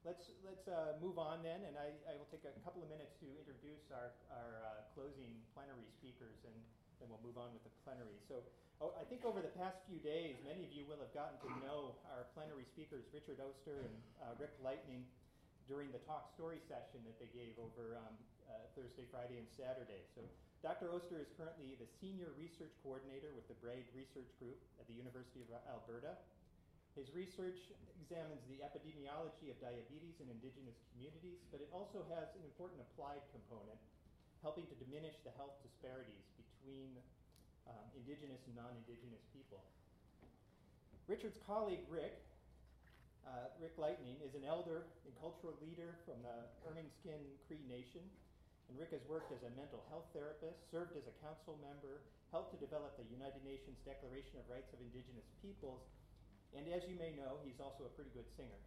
let's move on then, and I will take a couple of minutes to introduce our closing plenary speakers, and then we'll move on with the plenary. So I think over the past few days, many of you will have gotten to know our plenary speakers, Richard Oster and Rick Lightning, during the talk story session that they gave over Thursday, Friday, and Saturday. So Dr. Oster is currently the Senior Research Coordinator with the Braid Research Group at the University of Alberta. His research examines the epidemiology of diabetes in Indigenous communities, but it also has an important applied component, helping to diminish the health disparities between Indigenous and non-Indigenous people. Richard's colleague, Rick Lightning, is an elder and cultural leader from the Ermingskin Cree Nation, and Rick has worked as a mental health therapist, served as a council member, helped to develop the United Nations Declaration of Rights of Indigenous Peoples, and as you may know, he's also a pretty good singer.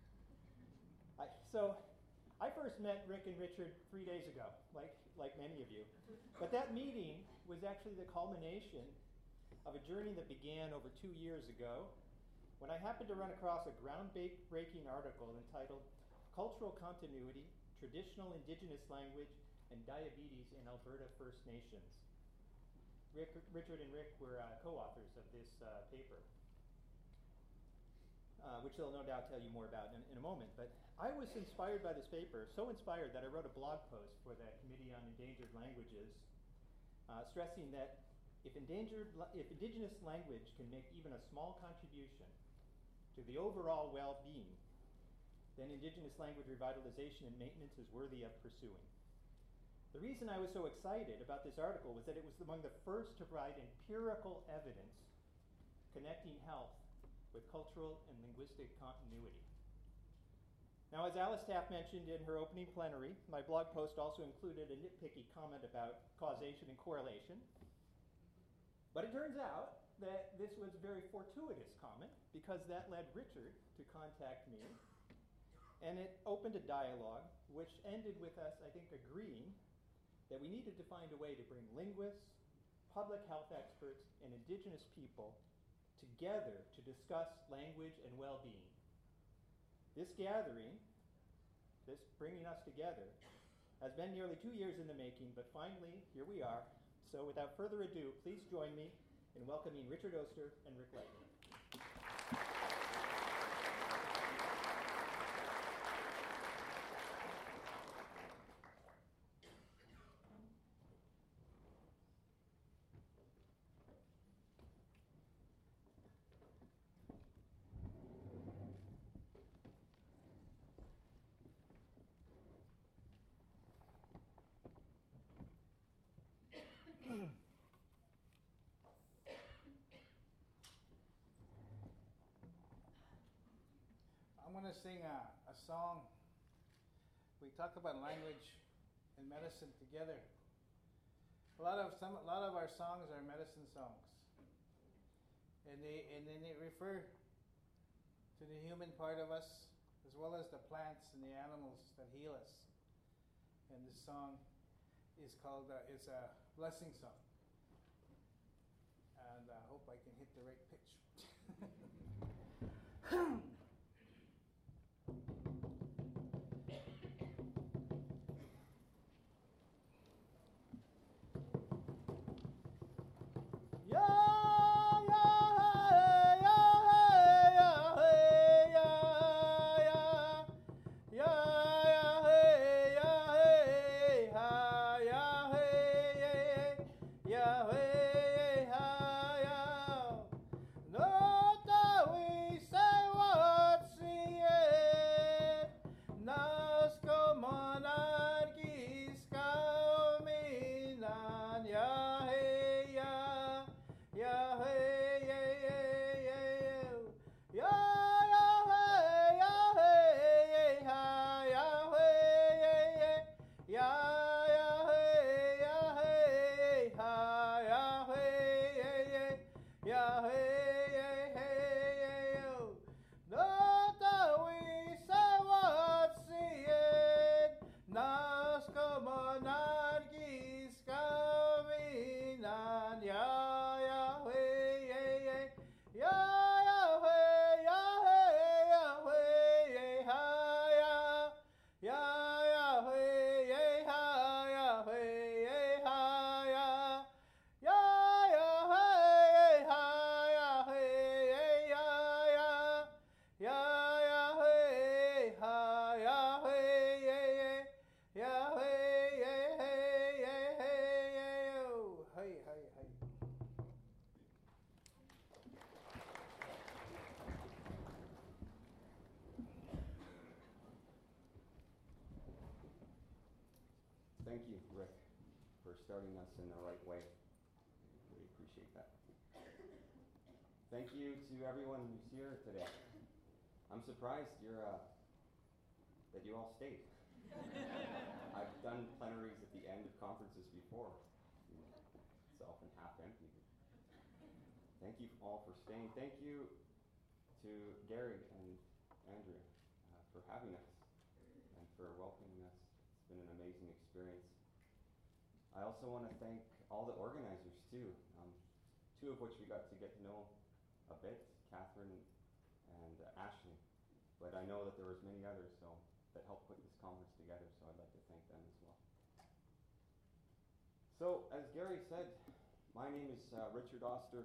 So I first met Rick and Richard 3 days ago, like many of you. But that meeting was actually the culmination of a journey that began over 2 years ago when I happened to run across a groundbreaking article entitled Cultural Continuity, Traditional Indigenous Language, and Diabetes in Alberta First Nations. Richard and Rick were co-authors of this paper, which they'll no doubt tell you more about in a moment. But I was inspired by this paper, so inspired that I wrote a blog post for the Committee on Endangered Languages, stressing that if Indigenous language can make even a small contribution to the overall well-being, then Indigenous language revitalization and maintenance is worthy of pursuing. The reason I was so excited about this article was that it was among the first to provide empirical evidence connecting health with cultural and linguistic continuity. Now, as Alice Taft mentioned in her opening plenary, my blog post also included a nitpicky comment about causation and correlation. But it turns out that this was a very fortuitous comment, because that led Richard to contact me, and it opened a dialogue which ended with us, I think, agreeing that we needed to find a way to bring linguists, public health experts, and Indigenous people together to discuss language and well-being. This gathering, this bringing us together, has been nearly 2 years in the making, but finally, here we are. So without further ado, please join me in welcoming Richard Oster and Rick Lightning. I'm going to sing a song. We talk about language and medicine together. A lot of our songs are medicine songs, and they refer to the human part of us as well as the plants and the animals that heal us. And this song is called it's a blessing song, and I hope I can hit the right pitch. thank you, Rick, for starting us in the right way. Really appreciate that. Thank you to everyone who's here today. I'm surprised that you all stayed. I've done plenaries at the end of conferences before. It's often half empty. Thank you all for staying. Thank you to Gary and Andrea for having us and for welcoming us. It's been an amazing experience. I also want to thank all the organizers too, two of which we got to get to know a bit, Catherine and Ashley, but I know that there was many others that helped put this conference together, so I'd like to thank them as well. So, as Gary said, my name is Richard Oster.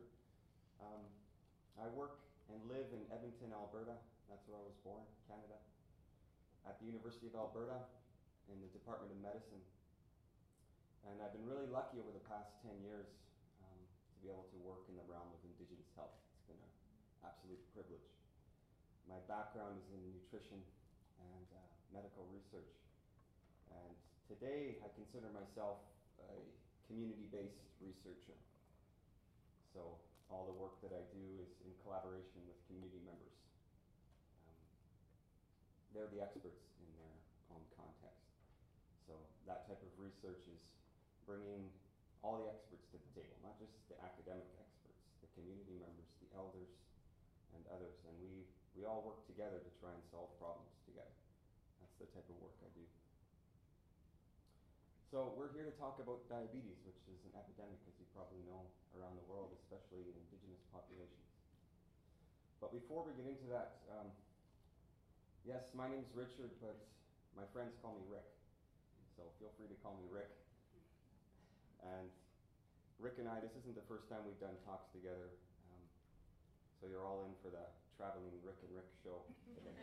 I work and live in Edmonton, Alberta. That's where I was born, Canada, at the University of Alberta in the Department of Medicine. And I've been really lucky over the past 10 years to be able to work in the realm of Indigenous health. It's been an absolute privilege. My background is in nutrition and medical research. And today I consider myself a community-based researcher. So all the work that I do is in collaboration with community members. They're the experts in their own context. So that type of research is bringing all the experts to the table, not just the academic experts, the community members, the elders, and others. And we all work together to try and solve problems together. That's the type of work I do. So we're here to talk about diabetes, which is an epidemic, as you probably know, around the world, especially in Indigenous populations. But before we get into that, yes, my name is Richard, but my friends call me Rick. So feel free to call me Rick. And Rick and I, this isn't the first time we've done talks together. So you're all in for the traveling Rick and Rick show today.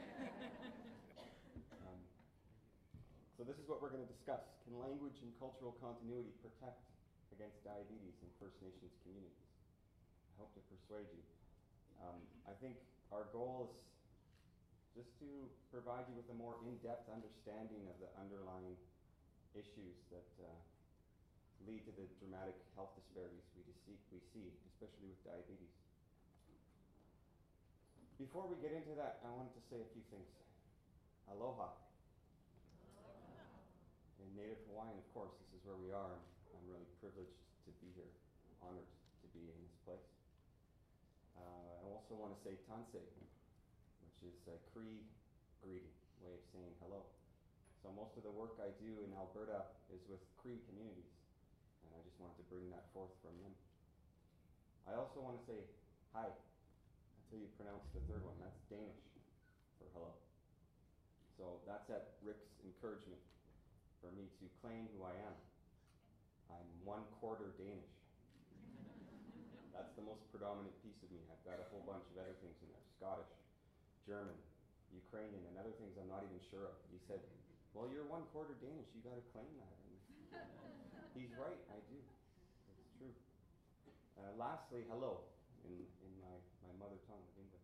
So this is what we're going to discuss. Can language and cultural continuity protect against diabetes in First Nations communities? I hope to persuade you. I think our goal is just to provide you with a more in-depth understanding of the underlying issues that lead to the dramatic health disparities we see, especially with diabetes. Before we get into that, I wanted to say a few things. Aloha. In Native Hawaiian, of course, this is where we are. I'm really privileged to be here, honored to be in this place. I also want to say tanse, which is a Cree greeting, way of saying hello. So most of the work I do in Alberta is with Cree communities, and I just wanted to bring that forth from them. I also want to say hi. That's how you pronounce the third one. That's Danish for hello. So that's at Rick's encouragement for me to claim who I am. I'm 1/4 Danish. That's the most predominant piece of me. I've got a whole bunch of other things in there. Scottish, German, Ukrainian, and other things I'm not even sure of. He said, well, you're 1/4 Danish, you got to claim that. And he's right, I do. It's true. Lastly, hello, in my mother tongue of English.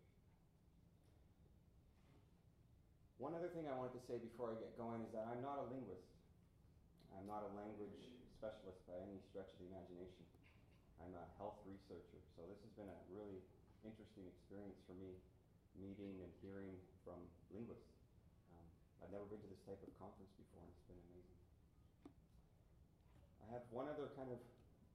One other thing I wanted to say before I get going is that I'm not a linguist. I'm not a language specialist by any stretch of the imagination. I'm a health researcher, so this has been a really interesting experience for me, meeting and hearing from linguists. I've never been to this type of conference before, and it's been amazing. I have one other kind of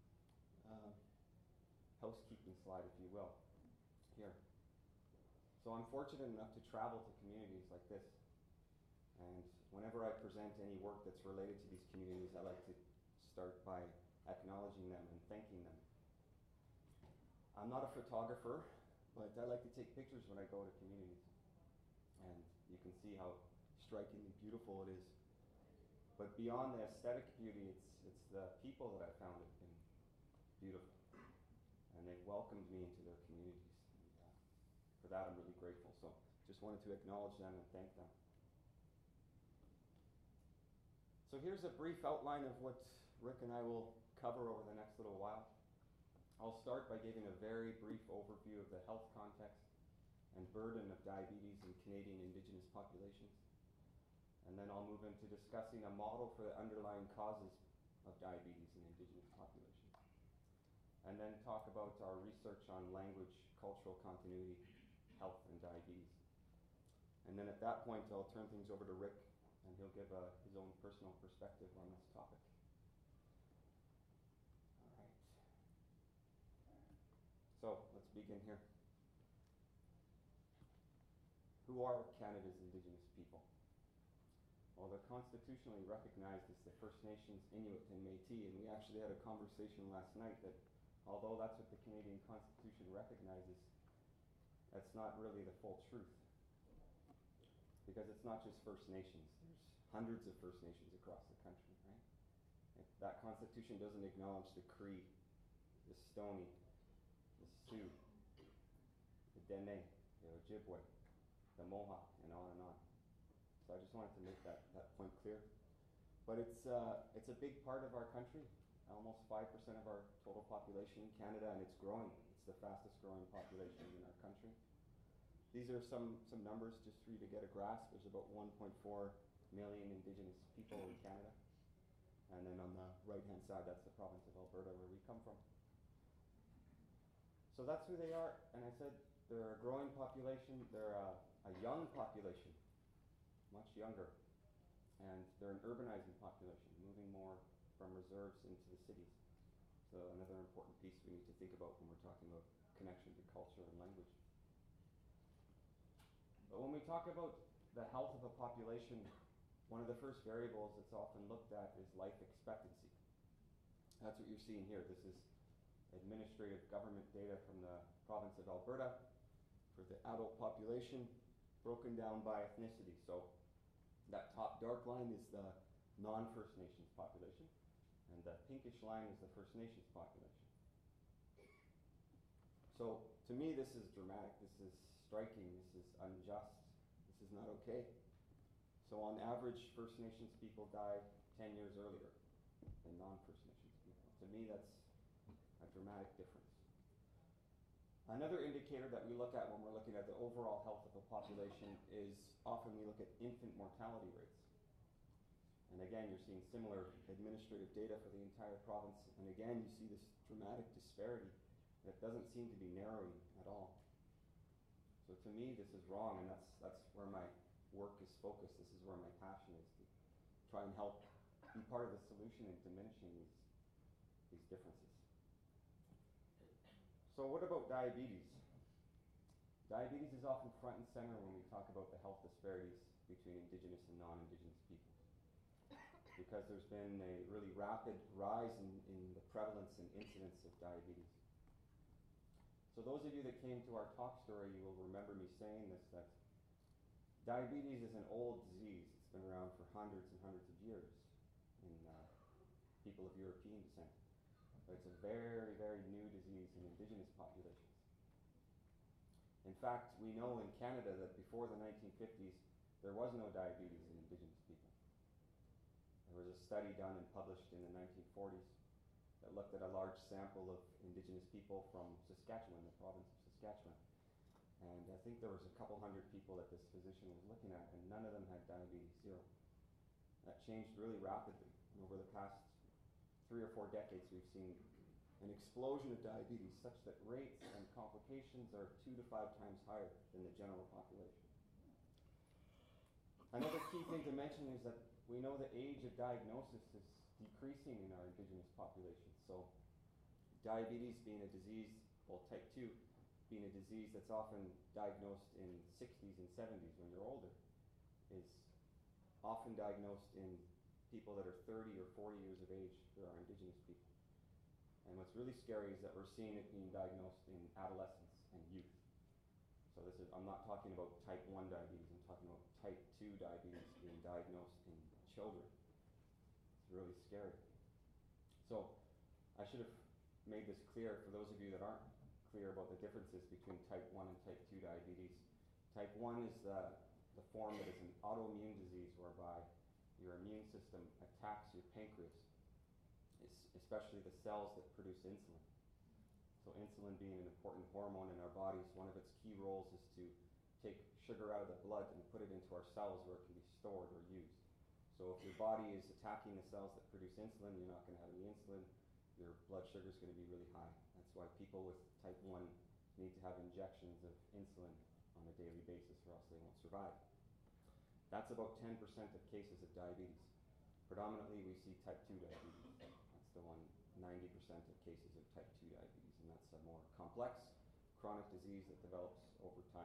housekeeping slide, if you will, here. So I'm fortunate enough to travel to communities like this, and whenever I present any work that's related to these communities, I like to start by acknowledging them and thanking them. I'm not a photographer, but I like to take pictures when I go to communities, and you can see how strikingly beautiful it is. But beyond the aesthetic beauty, it's the people that I found have been beautiful, and they've welcomed me into their communities. And, for that, I'm really grateful. So just wanted to acknowledge them and thank them. So here's a brief outline of what Rick and I will cover over the next little while. I'll start by giving a very brief overview of the health context and burden of diabetes in Canadian Indigenous populations. And then I'll move into discussing a model for the underlying causes of diabetes in Indigenous populations. And then talk about our research on language, cultural continuity, health, and diabetes. And then at that point, I'll turn things over to Rick, and he'll give his own personal perspective on this topic. All right. So let's begin here. Who are Canada's Indigenous people? Well, they're constitutionally recognized as the First Nations, Inuit, and Métis, and we actually had a conversation last night that although that's what the Canadian Constitution recognizes, that's not really the full truth. Because it's not just First Nations. There's hundreds of First Nations across the country, right? If that Constitution doesn't acknowledge the Cree, the Stoney, the Sioux, the Dene, the Ojibwe, the Mohawk, and on and on. So I just wanted to make that point clear. But it's a big part of our country. Almost 5% of our total population in Canada, and it's growing. It's the fastest growing population in our country. These are some numbers just for you to get a grasp. There's about 1.4 million Indigenous people in Canada. And then on the right-hand side, that's the province of Alberta, where we come from. So that's who they are. And I said they're a growing population. They're a young population, much younger. And they're an urbanizing population, moving more from reserves into the cities. So another important piece we need to think about when we're talking about connection to culture and language. But when we talk about the health of a population, one of the first variables that's often looked at is life expectancy. That's what you're seeing here. This is administrative government data from the province of Alberta for the adult population broken down by ethnicity. So that top dark line is the non-First Nations population, and the pinkish line is the First Nations population. So to me, this is dramatic. This is striking. This is unjust. This is not okay. So on average, First Nations people die 10 years earlier than non-First Nations people. To me, that's a dramatic difference. Another indicator that we look at when we're looking at the overall health of a population is often we look at infant mortality rates. And again, you're seeing similar administrative data for the entire province. And again, you see this dramatic disparity that doesn't seem to be narrowing at all. So to me, this is wrong, and that's where my work is focused. This is where my passion is, to try and help be part of the solution in diminishing these differences. So what about diabetes? Diabetes is often front and center when we talk about the health disparities between Indigenous and non-Indigenous peoples, because there's been a really rapid rise in the prevalence and incidence of diabetes. So those of you that came to our talk story, you will remember me saying this, that diabetes is an old disease. It's been around for hundreds and hundreds of years in people of European descent. But it's a very, very new disease in Indigenous populations. In fact, we know in Canada that before the 1950s, there was no diabetes in Indigenous people. There was a study done and published in the 1940s that looked at a large sample of Indigenous people from Saskatchewan, the province of Saskatchewan. And I think there was a couple hundred people that this physician was looking at, and none of them had diabetes, zero. That changed really rapidly. And over the past 3 or 4 decades, we've seen an explosion of diabetes such that rates and complications are 2 to 5 times higher than the general population. Another key thing to mention is that we know the age of diagnosis is decreasing in our Indigenous population. So diabetes being a disease, well, type 2 being a disease that's often diagnosed in 60s and 70s when you're older, is often diagnosed in people that are 30 or 40 years of age for our Indigenous people. And what's really scary is that we're seeing it being diagnosed in adolescents and youth. So this is, I'm not talking about type 1 diabetes, I'm talking about type 2 diabetes being diagnosed in children. It's really scary. So I should have made this clear for those of you that aren't clear about the differences between type 1 and type 2 diabetes. Type 1 is the form that is an autoimmune disease whereby your immune system attacks your pancreas, especially the cells that produce insulin. So insulin being an important hormone in our bodies, one of its key roles is to take sugar out of the blood and put it into our cells where it can be stored or used. So if your body is attacking the cells that produce insulin, you're not going to have any insulin. Your blood sugar is going to be really high. That's why people with type 1 need to have injections of insulin on a daily basis or else they won't survive. That's about 10% of cases of diabetes. Predominantly we see type 2 diabetes. That's the one, 90% of cases of type 2 diabetes, and that's a more complex chronic disease that develops over time.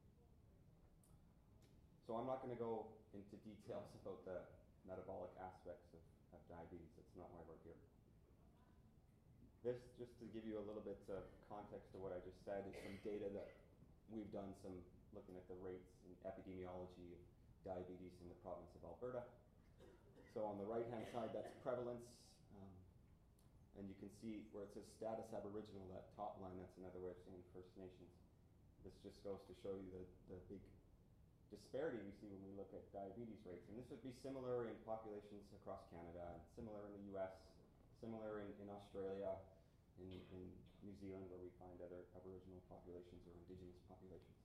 So I'm not going to go into details about the metabolic aspects of diabetes. That's not why we're here. This, just to give you a little bit of context to what I just said, is some data that we've done, some looking at the rates and epidemiology of diabetes in the province of Alberta. So on the right-hand side, that's prevalence, and you can see where it says status Aboriginal, that top line, that's another way of saying First Nations. This just goes to show you the big disparity we see when we look at diabetes rates. And this would be similar in populations across Canada, and similar in the US, similar in Australia, in New Zealand, where we find other Aboriginal populations or Indigenous populations.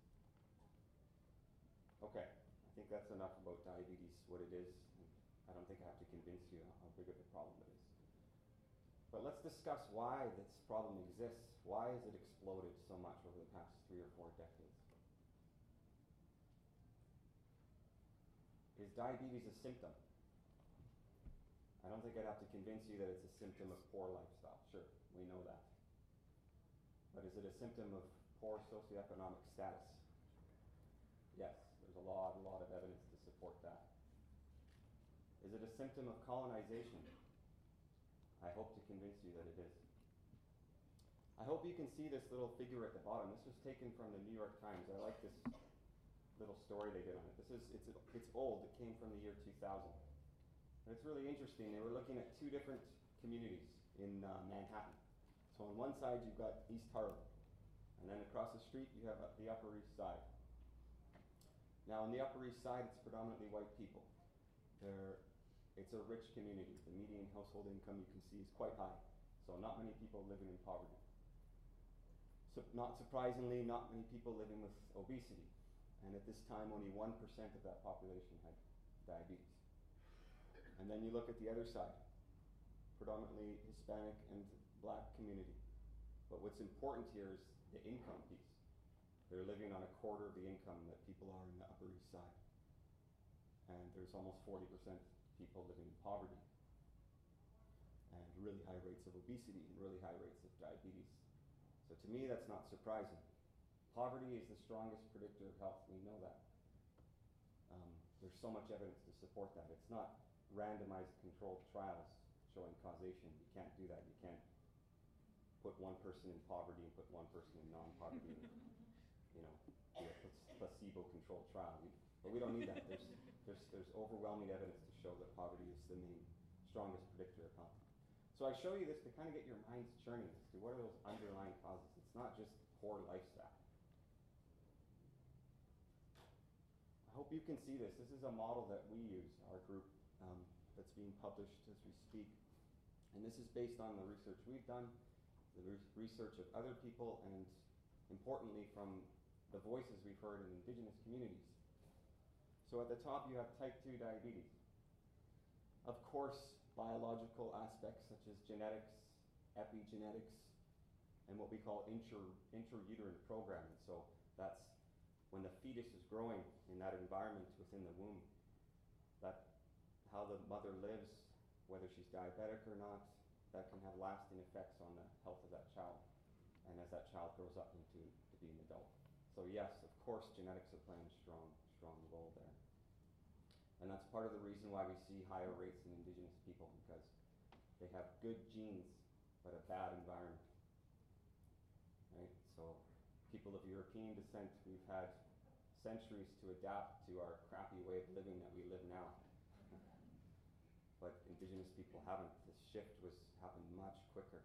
Okay, I think that's enough about diabetes, what it is. I don't think I have to convince you how big of a problem it is. But let's discuss why this problem exists. Why has it exploded so much over the past 3 or 4 decades? Is diabetes a symptom? I don't think I'd have to convince you that it's a symptom of poor lifestyle. Sure, we know that. But is it a symptom of poor socioeconomic status? Yes, there's a lot of evidence to support that. Is it a symptom of colonization? I hope to convince you that it is. I hope you can see this little figure at the bottom. This was taken from the New York Times. I like this little story they did on it. It's old. It came from the year 2000. And it's really interesting. They were looking at 2 different communities in Manhattan. So on one side you've got East Harlem, and then across the street you have the Upper East Side. Now on the Upper East Side it's predominantly white people. It's a rich community. The median household income, you can see, is quite high. So not many people living in poverty. So not surprisingly, not many people living with obesity. And at this time, only 1% of that population had diabetes. And then you look at the other side, predominantly Hispanic and Black community. But what's important here is the income piece. They're living on a quarter of the income that people are in the Upper East Side. And there's almost 40% people living in poverty, and really high rates of obesity and really high rates of diabetes. So to me, that's not surprising. Poverty is the strongest predictor of health. We know that. There's so much evidence to support that. It's not randomized controlled trials showing causation. You can't do that. You can't put one person in poverty and put one person in non-poverty and, do a placebo-controlled trial. But we don't need that. There's overwhelming evidence to show that poverty is the main, strongest predictor of health. So I show you this to kind of get your minds churning as to what are those underlying causes. It's not just poor lifestyle. I hope you can see this. This is a model that we use, our group, that's being published as we speak. And this is based on the research we've done, the research of other people, and importantly from the voices we've heard in Indigenous communities. So at the top you have type 2 diabetes. Of course, biological aspects such as genetics, epigenetics, and what we call intrauterine programming. So that's when the fetus is growing in that environment within the womb, that how the mother lives, whether she's diabetic or not, that can have lasting effects on the health of that child, and as that child grows up to be an adult. So yes, of course, genetics are playing a strong role there. And that's part of the reason why we see higher rates in Indigenous people, because they have good genes, but a bad environment. Right? So people of European descent, we've had centuries to adapt to our crappy way of living that we live now. But Indigenous people haven't. This shift happened much quicker.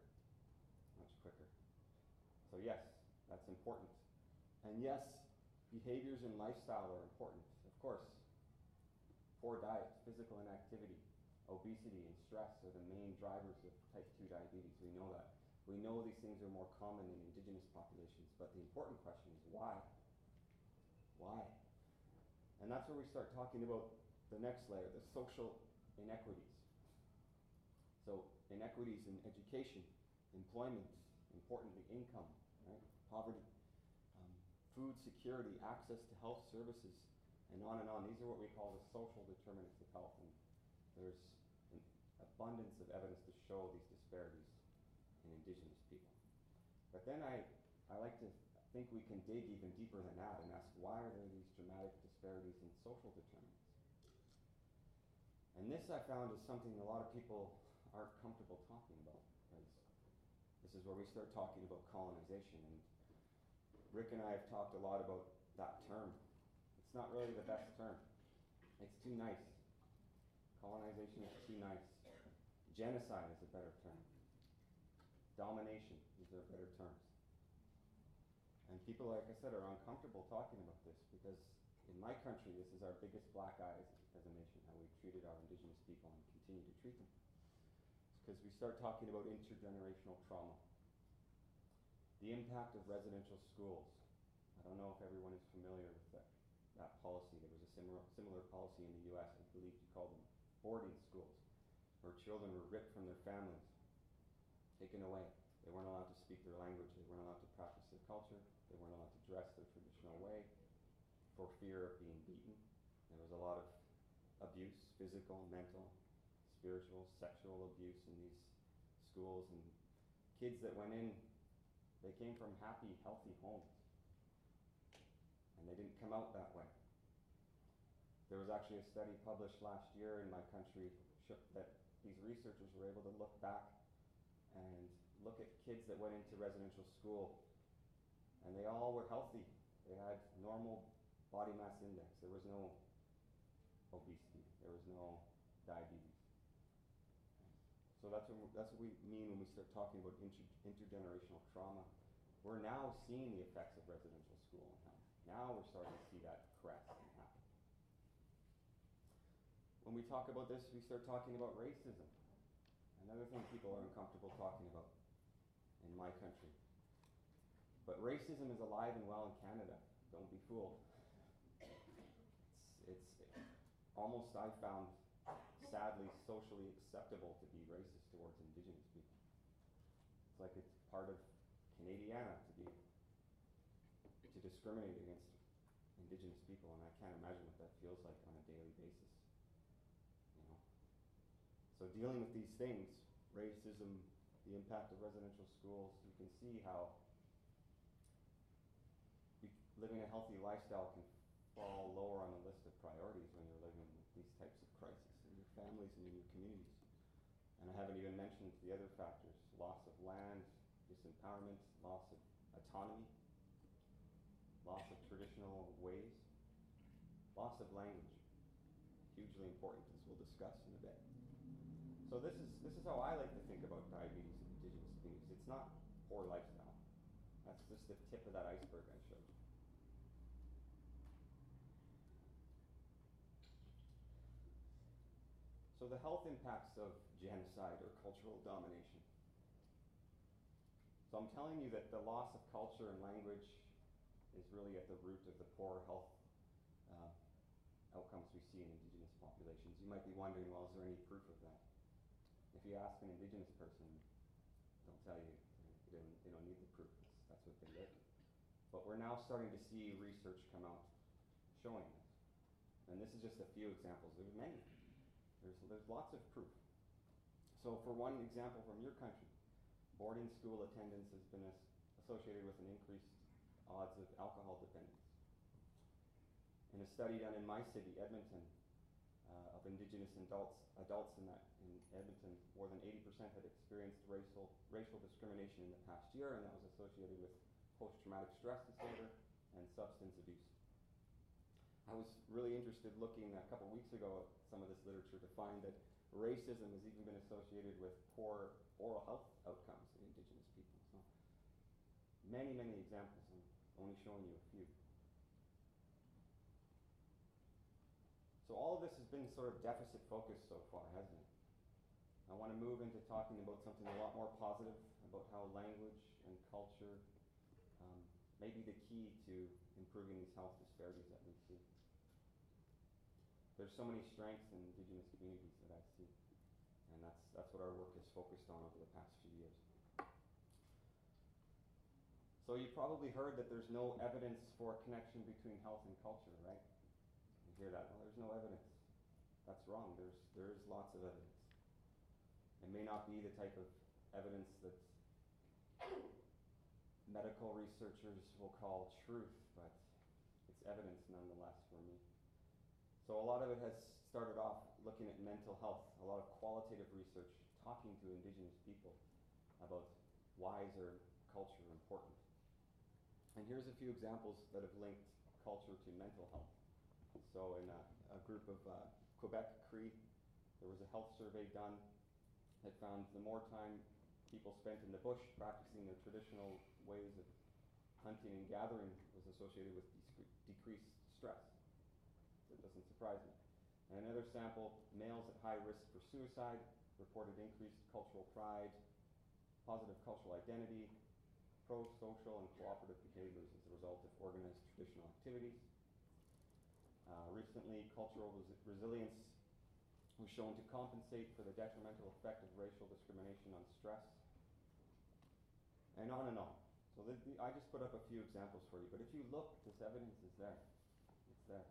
So yes, that's important. And yes, behaviors and lifestyle are important, of course. Poor diet, physical inactivity, obesity, and stress are the main drivers of type 2 diabetes. We know that. We know these things are more common in Indigenous populations, but the important question is why? Why? And that's where we start talking about the next layer, the social inequities. So inequities in education, employment, importantly income, right? Poverty, food security, access to health services, and on and on. These are what we call the social determinants of health, and there's an abundance of evidence to show these disparities in Indigenous people. But then I like to think we can dig even deeper than that and ask, why are there these dramatic disparities in social determinants? And this I found is something a lot of people aren't comfortable talking about, because this is where we start talking about colonization. And Rick and I have talked a lot about that term. It's not really the best term. It's too nice. Colonization is too nice. Genocide is a better term. Domination, these are better terms. And people, like I said, are uncomfortable talking about this, because in my country, this is our biggest black eye as a nation, how we've treated our Indigenous people and continue to treat them. It's because we start talking about intergenerational trauma. The impact of residential schools. I don't know if everyone is familiar with that policy. There was a similar policy in the US. I believe you called them boarding schools, where children were ripped from their families, taken away. They weren't allowed to speak their language. They weren't allowed to practice their culture. They weren't allowed to dress their traditional way for fear of being beaten. There was a lot of abuse, physical, mental, spiritual, sexual abuse in these schools. And kids that went in, they came from happy, healthy homes. And they didn't come out that way. There was actually a study published last year in my country that these researchers were able to look back and look at kids that went into residential school, and they all were healthy. They had normal body mass index. There was no obesity. There was no diabetes. So that's what we mean when we start talking about intergenerational trauma. We're now seeing the effects of residential school and health. Now we're starting to see that crest and happen. When we talk about this, we start talking about racism. Another thing people are uncomfortable talking about in my country. But racism is alive and well in Canada. Don't be fooled. It's almost, I found, sadly, socially acceptable to be racist towards Indigenous people. It's like it's part of Canadiana to discriminate against Indigenous people, and I can't imagine what that feels like on a daily basis. You know? So dealing with these things, racism, the impact of residential schools, you can see how living a healthy lifestyle can fall lower on the list of priorities when you're living with these types of crises in your families and in your communities. And I haven't even mentioned the other factors: loss of land, disempowerment, loss of autonomy, loss of traditional ways, loss of language. Hugely important, as we'll discuss in a bit. So this is how I like to think about diabetes in Indigenous communities. It's not poor lifestyle. That's just the tip of that iceberg I showed you. So the health impacts of genocide or cultural domination. So I'm telling you that the loss of culture and language is really at the root of the poor health outcomes we see in Indigenous populations. You might be wondering, well, is there any proof of that? If you ask an Indigenous person, they'll tell you they don't need the proof. That's what they live. But we're now starting to see research come out showing this. And this is just a few examples. There's many. There's lots of proof. So for one example from your country, boarding school attendance has been associated with an increased odds of alcohol dependence. In a study done in my city, Edmonton, of Indigenous adults in Edmonton, more than 80% had experienced racial discrimination in the past year, and that was associated with post-traumatic stress disorder and substance abuse. I was really interested looking a couple weeks ago at some of this literature to find that racism has even been associated with poor oral health outcomes in Indigenous people. So many, many examples. I'm only showing you a few. So all of this has been sort of deficit focused so far, hasn't it? I want to move into talking about something a lot more positive, about how language and culture may be the key to improving these health disparities that we see. there's so many strengths in Indigenous communities that I see, and that's what our work has focused on over the past few years. So you probably heard that there's no evidence for a connection between health and culture, right? You hear that? Well, there's no evidence. That's wrong. There is lots of evidence. It may not be the type of evidence that medical researchers will call truth, but it's evidence nonetheless for me. So a lot of it has started off looking at mental health, a lot of qualitative research, talking to Indigenous people about why is their culture important. And here's a few examples that have linked culture to mental health. So in a group of Quebec Cree, there was a health survey done that found the more time people spent in the bush practicing their traditional ways of hunting and gathering was associated with decreased stress. That doesn't surprise me. And another sample, males at high risk for suicide reported increased cultural pride, positive cultural identity, pro-social and cooperative behaviors as a result of organized traditional activities. Recently, cultural resilience was shown to compensate for the detrimental effect of racial discrimination on stress, and on and on. So I just put up a few examples for you, but if you look, this evidence is there. It's there.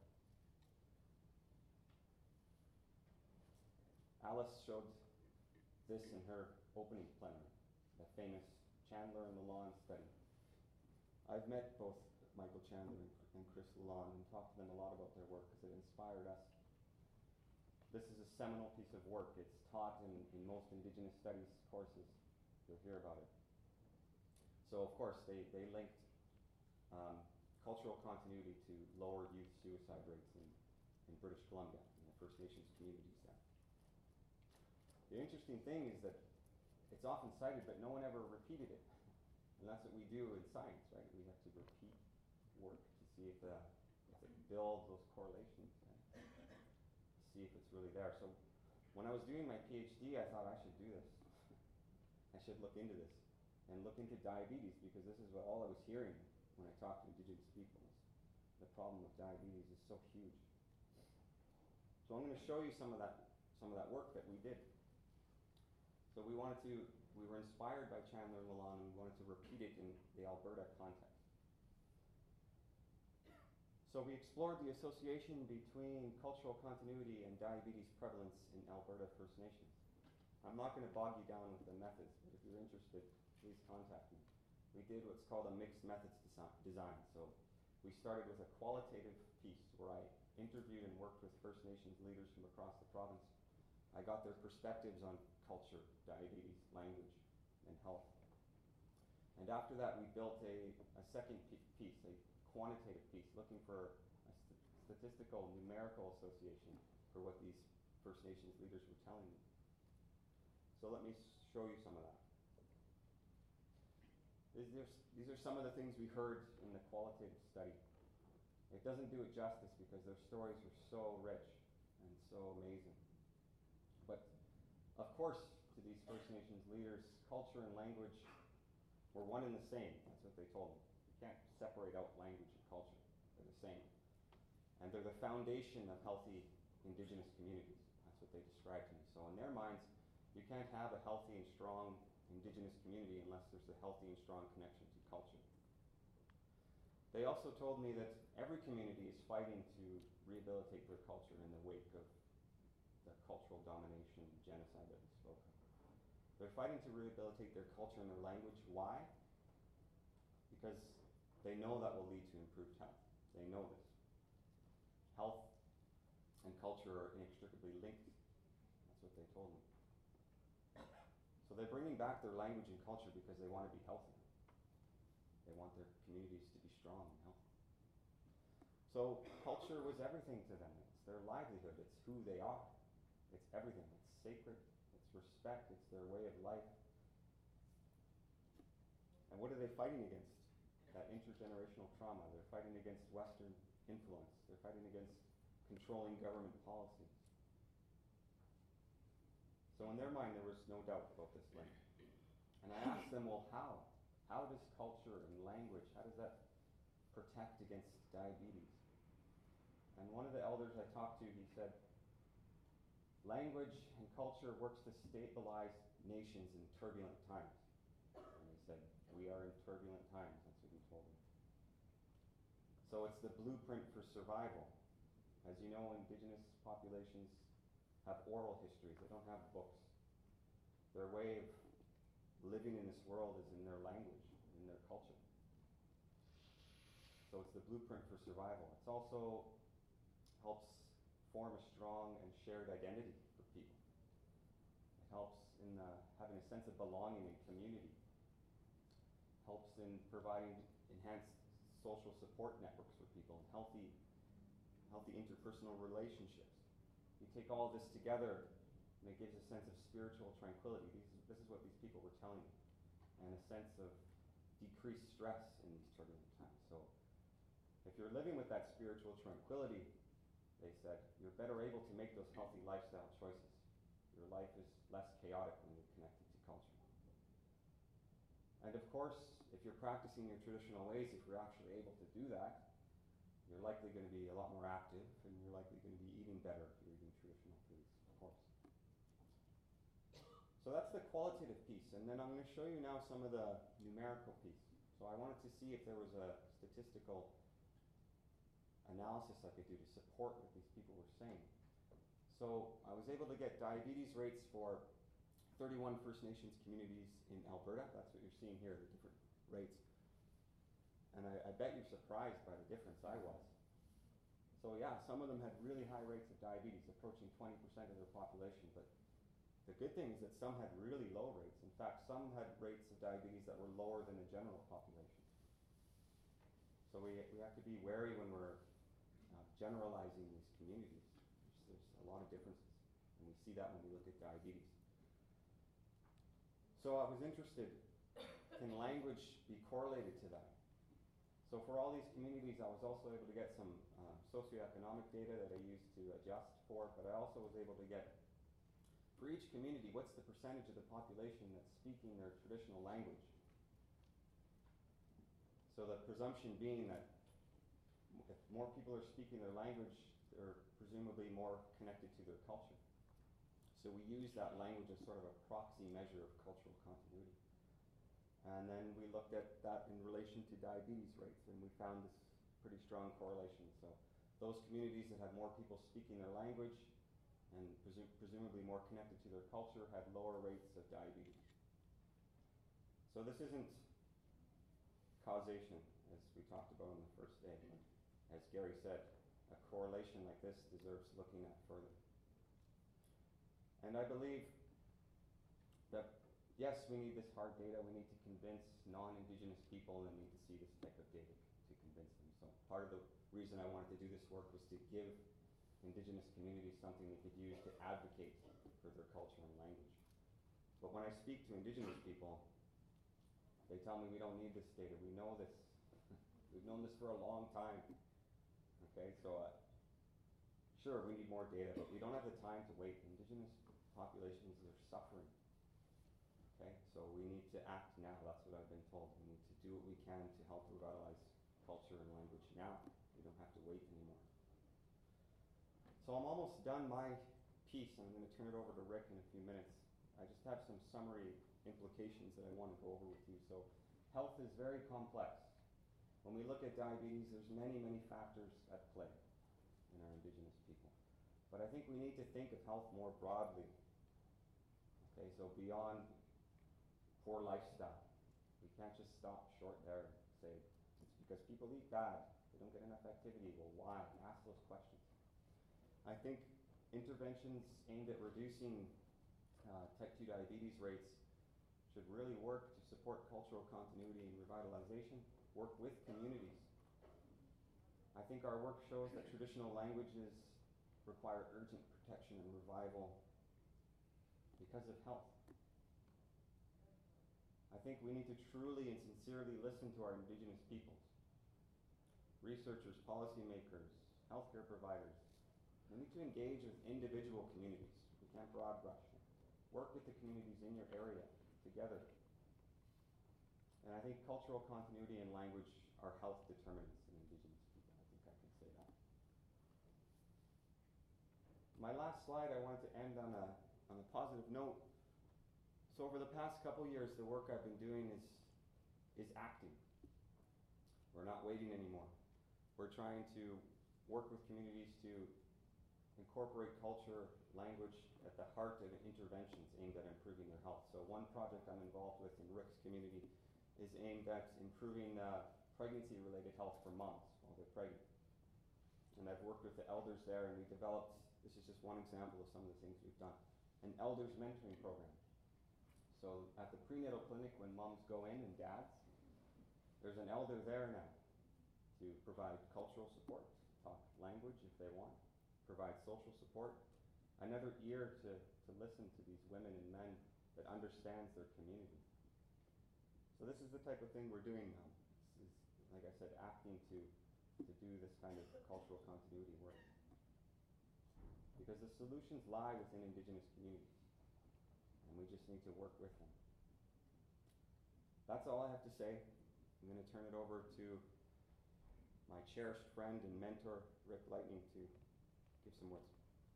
Alice showed this in her opening plenary, the famous Chandler and Lalonde study. I've met both Michael Chandler and Chris Lalonde and talked to them a lot about their work because it inspired us. This is a seminal piece of work. It's taught in most Indigenous studies courses. You'll hear about it. So of course they linked cultural continuity to lower youth suicide rates in British Columbia, in the First Nations communities there. The interesting thing is that it's often cited, but no one ever repeated it. And that's what we do in science, right? We have to repeat work to see if it builds those correlations, right? See if it's really there. So when I was doing my PhD, I thought I should do this. I should look into this and look into diabetes, because this is what all I was hearing when I talked to Indigenous people. The problem with diabetes is so huge. So I'm going to show you some of that work that we did. So we were inspired by Chandler and Lalonde, and we wanted to repeat it in the Alberta context. So we explored the association between cultural continuity and diabetes prevalence in Alberta First Nations. I'm not going to bog you down with the methods, but if you're interested, please contact me. We did what's called a mixed methods design. So we started with a qualitative piece where I interviewed and worked with First Nations leaders from across the province. I got their perspectives on culture, diabetes, language, and health. And after that, we built a second piece, a quantitative piece, looking for a statistical, numerical association for what these First Nations leaders were telling me. So let me show you some of that. These are some of the things we heard in the qualitative study. It doesn't do it justice because their stories were so rich and so amazing. But of course, to these First Nations leaders, culture and language were one and the same. That's what they told me. You can't separate out language and culture. They're the same. And they're the foundation of healthy Indigenous communities. That's what they described to me. So in their minds, you can't have a healthy and strong Indigenous community unless there's a healthy and strong connection to culture. They also told me that every community is fighting to rehabilitate their culture in the wake of the cultural domination and genocide that we spoke of. They're fighting to rehabilitate their culture and their language. Why? Because they know that will lead to improved health. They know this. Health and culture are inextricably linked. That's what they told me. So they're bringing back their language and culture because they want to be healthy. They want their communities to be strong and healthy. So culture was everything to them. It's their livelihood. It's who they are. It's everything. It's sacred. It's respect. It's their way of life. And what are they fighting against? That intergenerational trauma. They're fighting against Western influence. They're fighting against controlling government policies. So in their mind, there was no doubt about this link. And I asked them, well, how? How does culture and language, how does that protect against diabetes? And one of the elders I talked to, he said, language and culture works to stabilize nations in turbulent times. And he said, we are in turbulent times, that's what he told me. So it's the blueprint for survival. As you know, indigenous populations have oral histories, they don't have books. Their way of living in this world is in their language, in their culture. So it's the blueprint for survival. It also helps form a strong and shared identity for people. It helps in having a sense of belonging and community. Helps in providing enhanced social support networks for people and healthy interpersonal relationships. You take all this together and it gives a sense of spiritual tranquility. This is what these people were telling me. And a sense of decreased stress in these turbulent times. So if you're living with that spiritual tranquility, they said, you're better able to make those healthy lifestyle choices. Your life is less chaotic when you're connected to culture. And of course, if you're practicing your traditional ways, if you're actually able to do that, you're likely going to be a lot more active and you're likely going to be eating better if you're eating traditional foods, of course. So that's the qualitative piece. And then I'm going to show you now some of the numerical piece. So I wanted to see if there was a statistical analysis I could do to support what these people were saying. So I was able to get diabetes rates for 31 First Nations communities in Alberta. That's what you're seeing here, the different rates. And I bet you're surprised by the difference. I was. So yeah, some of them had really high rates of diabetes, approaching 20% of their population. But the good thing is that some had really low rates. In fact, some had rates of diabetes that were lower than the general population. So we have to be wary when we're generalizing these communities. There's a lot of differences. And we see that when we look at diabetes. So I was interested, can language be correlated to that? So for all these communities, I was also able to get some socioeconomic data that I used to adjust for, but I also was able to get, for each community, what's the percentage of the population that's speaking their traditional language? So the presumption being that if more people are speaking their language, they're presumably more connected to their culture. So we use that language as sort of a proxy measure of cultural continuity. And then we looked at that in relation to diabetes rates, and we found this pretty strong correlation. So those communities that had more people speaking their language and presumably more connected to their culture had lower rates of diabetes. So this isn't causation, as we talked about on the first day. As Gary said, a correlation like this deserves looking at further. And I believe that, yes, we need this hard data. We need to convince non-Indigenous people and need to see this type of data to convince them. So part of the reason I wanted to do this work was to give Indigenous communities something they could use to advocate for their culture and language. But when I speak to Indigenous people, they tell me we don't need this data. We know this. We've known this for a long time. Okay, so sure, we need more data, but we don't have the time to wait. Indigenous populations are suffering. Okay, so we need to act now. That's what I've been told. We need to do what we can to help revitalize culture and language now. We don't have to wait anymore. So I'm almost done my piece, and I'm going to turn it over to Rick in a few minutes. I just have some summary implications that I want to go over with you. So health is very complex. When we look at diabetes, there's many, many factors at play in our Indigenous people. But I think we need to think of health more broadly. Okay, so beyond poor lifestyle. We can't just stop short there and say, it's because people eat bad, they don't get enough activity. Well, why? Ask those questions. I think interventions aimed at reducing type 2 diabetes rates should really work to support cultural continuity and revitalization, work with communities. I think our work shows that traditional languages require urgent protection and revival because of health. I think we need to truly and sincerely listen to our Indigenous peoples, researchers, policymakers, healthcare providers. We need to engage with individual communities. We can't broad brush them. Work with the communities in your area together. And I think cultural continuity and language are health determinants in Indigenous people. I think I can say that. my last slide, I wanted to end on a positive note. So over the past couple years, the work I've been doing is acting. We're not waiting anymore. We're trying to work with communities to incorporate culture, language at the heart of interventions aimed at improving their health. So one project I'm involved with in Rick's community is aimed at improving pregnancy-related health for moms while they're pregnant. And I've worked with the elders there, and we developed, this is just one example of some of the things we've done, an elders mentoring program. So at the prenatal clinic, when moms go in and dads, there's an elder there now to provide cultural support, talk language if they want, provide social support, another ear to listen to these women and men that understands their community. So this is the type of thing we're doing now. This is, like I said, acting to do this kind of cultural continuity work. Because the solutions lie within Indigenous communities, and we just need to work with them. That's all I have to say. I'm going to turn it over to my cherished friend and mentor, Rick Lightning, to give some words.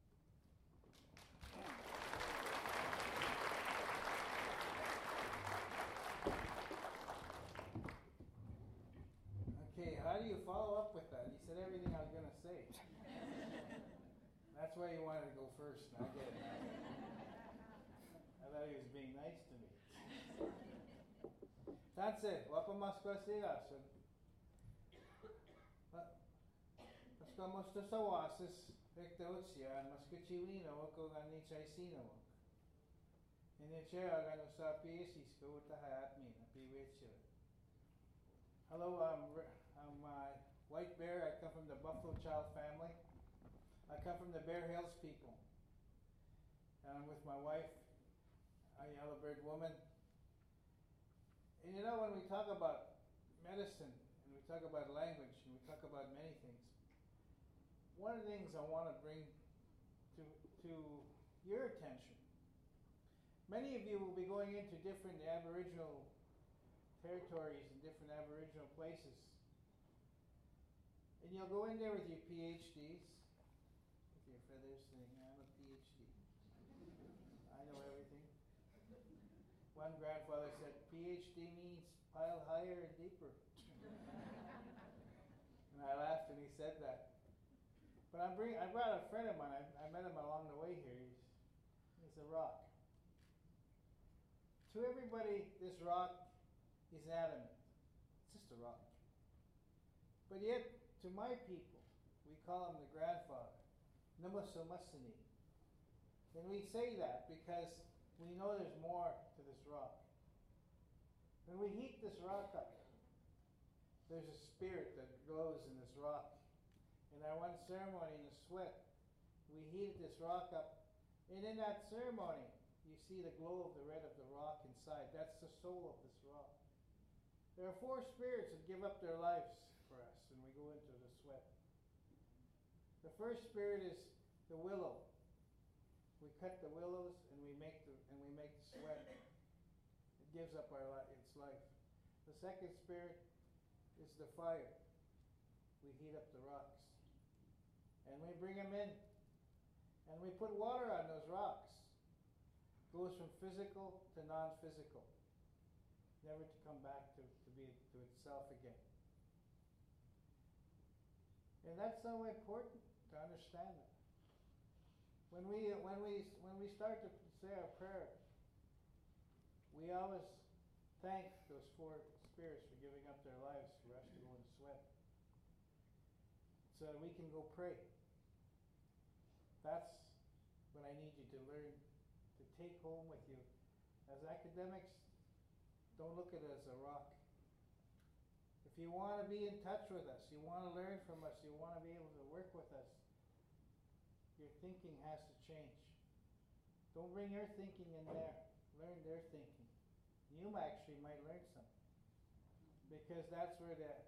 Okay, how do you follow up with that? You said everything I was going to say. That's why you wanted to go first. I get it. I thought he was being nice to me. Tanse, wapa maskwasiga. Maskamosta sawasis, rektaotsian, maskachiwino, wako gani chaisino. In the chair, I'm going to stop Piesisko with the hat, me, be with you. Hello, I'm White Bear. I come from the Buffalo Child family. I come from the Bear Hills people. And I'm with my wife, a Yellowbird woman. And you know, when we talk about medicine, and we talk about language, and we talk about many things, one of the things I want to bring to your attention, many of you will be going into different Aboriginal territories and different Aboriginal places. And you'll go in there with your PhDs, with your feathers saying, I'm a PhD. I know everything. One grandfather said, PhD means pile higher and deeper. And I laughed when he said that. But I brought a friend of mine. I met him along the way here. He's a rock. To everybody, this rock is adamant. It's just a rock. But yet, to my people, we call him the grandfather. Namasomasini. And we say that because we know there's more to this rock. When we heat this rock up, there's a spirit that glows in this rock. In our one ceremony in the sweat, we heated this rock up, and in that ceremony, you see the glow of the red of the rock inside. That's the soul of this rock. There are 4 spirits that give up their lives for us when we go into the sweat. The first spirit is the willow. We cut the willows and we make the sweat. It gives up its life. The second spirit is the fire. We heat up the rocks. And we bring them in. And we put water on those rocks. Goes from physical to non-physical. Never to come back to itself again. And that's so important to understand that. When we start to say our prayer, we always thank those 4 spirits for giving up their lives for us to go and sweat. So that we can go pray. That's what I need you to learn to take home with you. As academics, don't look at it as a rock. If you want to be in touch with us, you want to learn from us, you want to be able to work with us, your thinking has to change. Don't bring your thinking in there. Learn their thinking. You actually might learn something. Because that's where it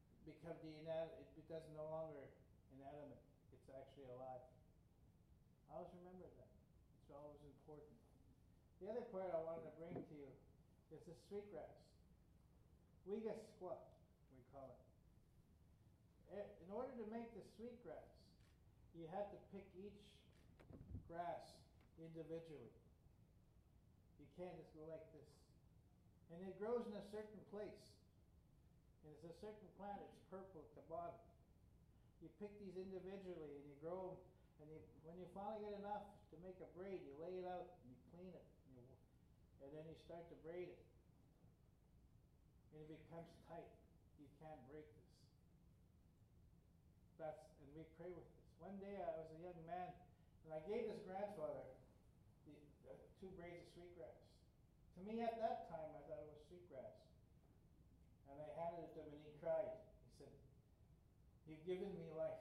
does no longer inanimate. It's actually alive. Always remember that. It's always important. The other part I wanted to bring to you is the sweetgrass. Wiga squat, we call it. In order to make the sweetgrass, you have to pick each grass individually. You can't just go like this. And it grows in a certain place. And it's a certain plant, it's purple at the bottom. You pick these individually and you grow them, and when you finally get enough to make a braid, you lay it out and you clean it, and then you start to braid it. And it becomes tight. You can't break this. And we pray with this. One day I was a young man, and I gave this grandfather the 2 braids of sweetgrass. To me at that time, I thought it was sweetgrass. And I handed it to him, and he cried. He said, "You've given me life."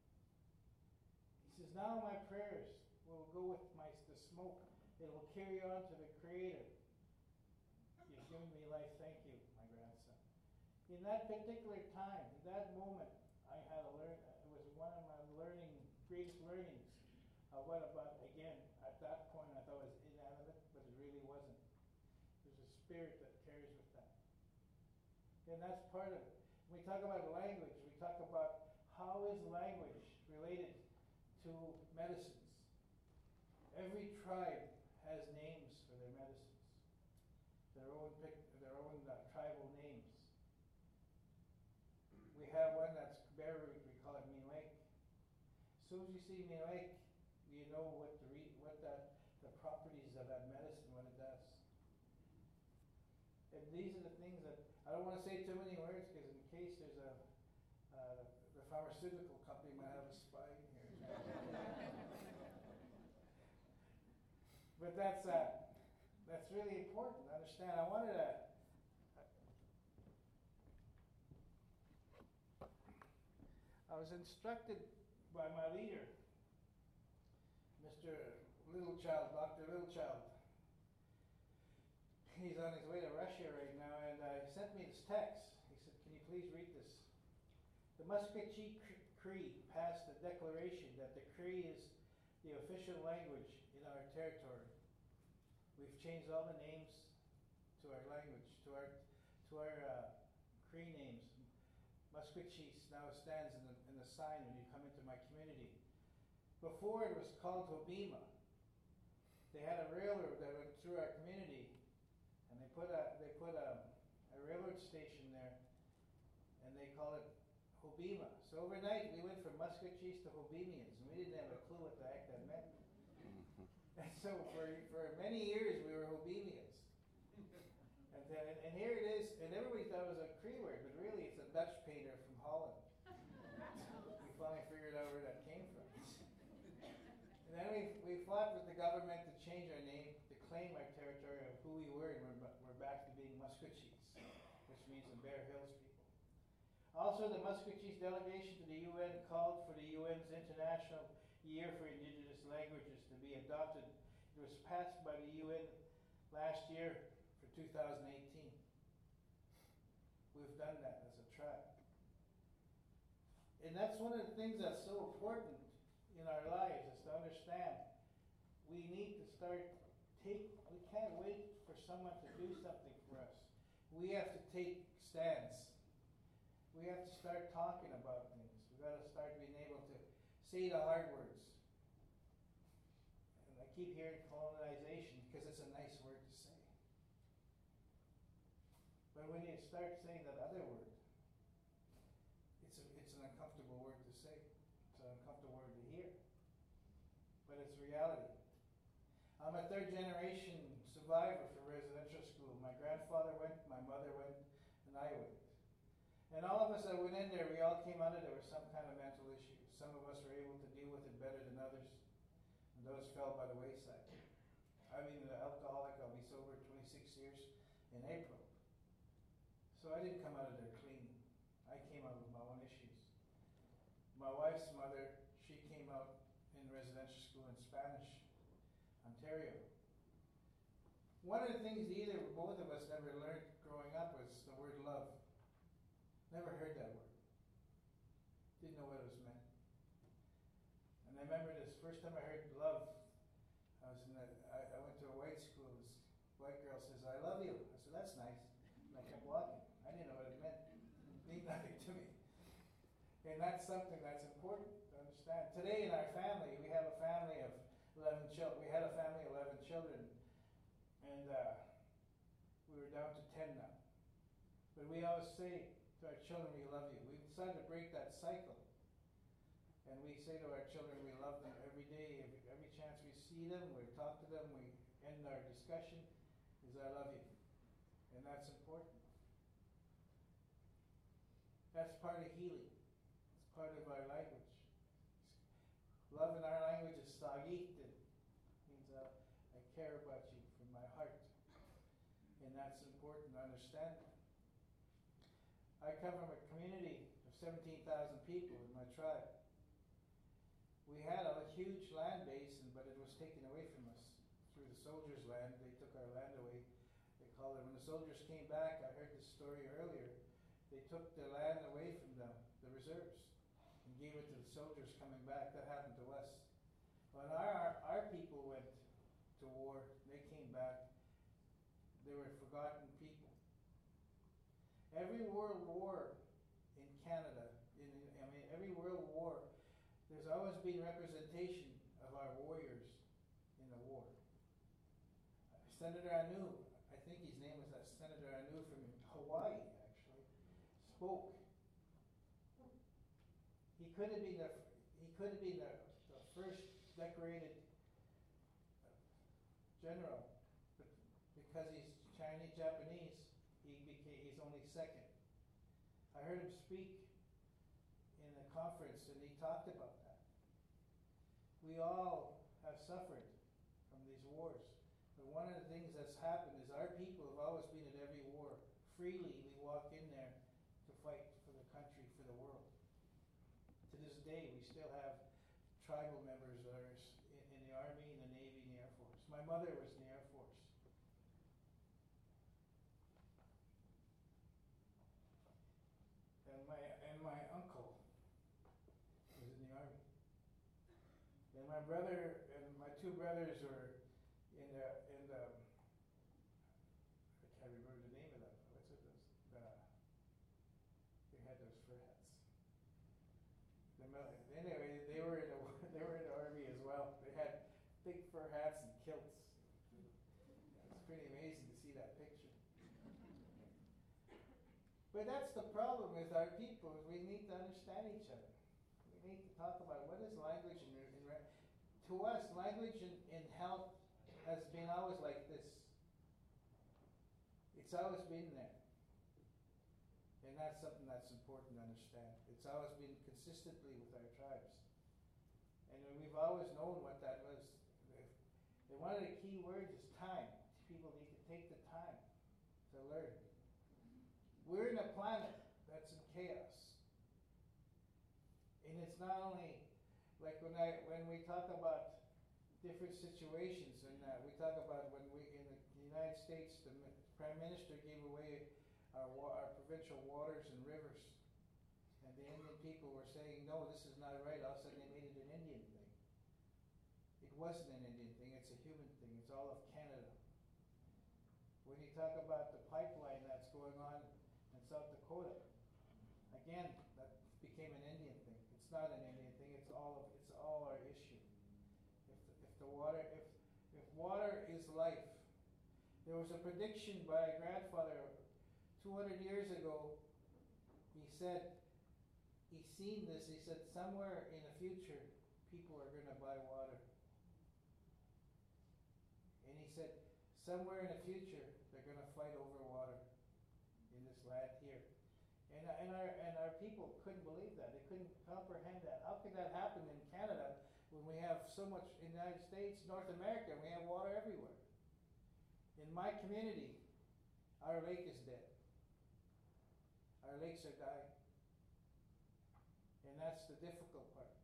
He says, "Now my prayers will go with the smoke. It will carry on to the Creator. You've given me life. Thank you, my grandson." In that particular time, in that moment, I had to learn. It was one of my greatest learnings of what about, again, at that point I thought it was inanimate, but it really wasn't. There's a spirit that carries with that. And that's part of it. When we talk about language, we talk about how is language related to medicines. Every tribe has names for their medicines, their own tribal names. We have one that's Beru, we call it Milek. As soon as you see Milek, you know the properties of that medicine, what it does. And these are the things that I don't want to say too many words, because in case there's the pharmaceutical company might have a spy in here. But that's really important to understand. I was instructed by my leader, Mr. Littlechild, Dr. Littlechild. He's on his way to Russia right now, and he sent me this text. He said, "Can you please read this?" The Musqueam Cree passed a declaration that the Cree is the official language in our territory. We've changed all the names to our language, to our Cree names. Musqueam now stands in the sign when you come into my community. Before it was called Hobima. They had a railroad that went through our community, and they put a railroad station there, and they call it Hobima. So overnight we went from Musqueam to Hobimians, and we didn't have a clue what the heck that meant. And so for many years we were Hobimians. And here it is, and everybody thought it was a Cree word, but really it's a Dutch painter from Holland. We finally figured out where that came from. And then we fought with the government to change our name, to claim our territory of who we were, and we're back to being Musqueam, which means the Bear Hills people. Also, the Musqueam delegation to the UN called for the UN's International Year for Indigenous Languages to be adopted. It was passed by the UN last year for 2018. We've done that as a tribe. And that's one of the things that's so important in our lives, is to understand we need to we can't wait for someone to do something for us. We have to take stands. We have to start talking about things. We've got to start being able to say the hard words. And I keep hearing colonization because it's a nice word to say. But when you start saying that other word, it's an uncomfortable word to say. It's an uncomfortable word to hear. But it's reality. I'm a 3rd generation survivor for residential school. My grandfather went, my mother went, and I went. And all of us that went in there, we all came out of there with some kind of mental issue. Some of us were able to deal with it better than others, and those fell by the wayside. I've been an alcoholic. I'll be sober 26 years in April. So I didn't come out of there clean. I came out with my own issues. My wife's mother, she came out in residential school in Spanish, Ontario. One of the things both of us never learned growing up was the word love. Never heard that word. Didn't know what it was meant. And I remember this first time I heard love, I went to a white school. This white girl says, "I love you." I said, "That's nice." And I kept walking. I didn't know what it meant. It meant nothing to me. And that's something that's important to understand. Today in our family, we have a family of 11 children. We had a family, 11 children, and we were down to 10 now. But we always say to our children, we love you. We decided to break that cycle. And we say to our children, we love them every day. Every chance we see them, we talk to them, we end our discussion, is I love you. And that's important. That's part of healing. It's part of our language. Love in our language is sagit. It means I care about you from my heart. And that's important to understand. I come from a community of 17,000 people in my tribe. We had a huge land basin, but it was taken away from us through the soldiers' land. They took our land away. They called it, when the soldiers came back, I heard this story earlier, they took the land away from them, the reserves, and gave it to the soldiers coming back. That happened to us. When our people went to war, they came back, they were forgotten people. Every world war in Canada, every world war, there's always been representation of our warriors in the war. Senator Anu, I think his name was Senator Anu from Hawaii, actually, spoke. He could have been the first decorated general, but because he's Chinese Japanese, he's only second. I heard him speak in a conference, and he talked about that. We all have suffered from these wars. But one of the things that's happened is our people have always been at every war. Freely we walk in there to fight for the country, for the world. To this day, we still have tribal members that are in the Army, in the Navy, in the Air Force. My mother was in the Air Force. And my uncle was in the Army. And my brother and my two brothers were in the I can't remember the name of them. What's it? They had those fur hats. Anyway, they were in the Army as well. They had big fur hats and kilts. It's pretty amazing to see that picture. But that's the problem with our people. We need to understand each other. We need to talk about what is language to us, language in health has been always like this. It's always been there. And that's something that's important to understand. It's always been consistently with our tribes. And we've always known what that was. And one of the key words is time. People need to take the time to learn. We're in a planet that's in chaos. And it's not only like when we talk about different situations, and we talk about when we in the United States, the Prime Minister gave away our provincial waters and rivers, and the Indian people were saying, no, this is not right. All of a sudden they made it an Indian thing. It wasn't an Indian thing, it's a human thing. It's all of Canada. When you talk about the pipeline that's going on in South Dakota, again, that became an Indian thing. It's not an Indian thing, it's all our issue. If water is life, there was a prediction by a grandfather 200 years ago. He said, he's seen this, he said, somewhere in the future, people are going to buy water. And he said, somewhere in the future, they're going to fight over water in this land here. And our people couldn't believe that. They couldn't comprehend that. How could that happen in Canada when we have so much in the United States, North America, and we have water everywhere? In my community, our lake is dead. Our lakes are dying. And that's the difficult part.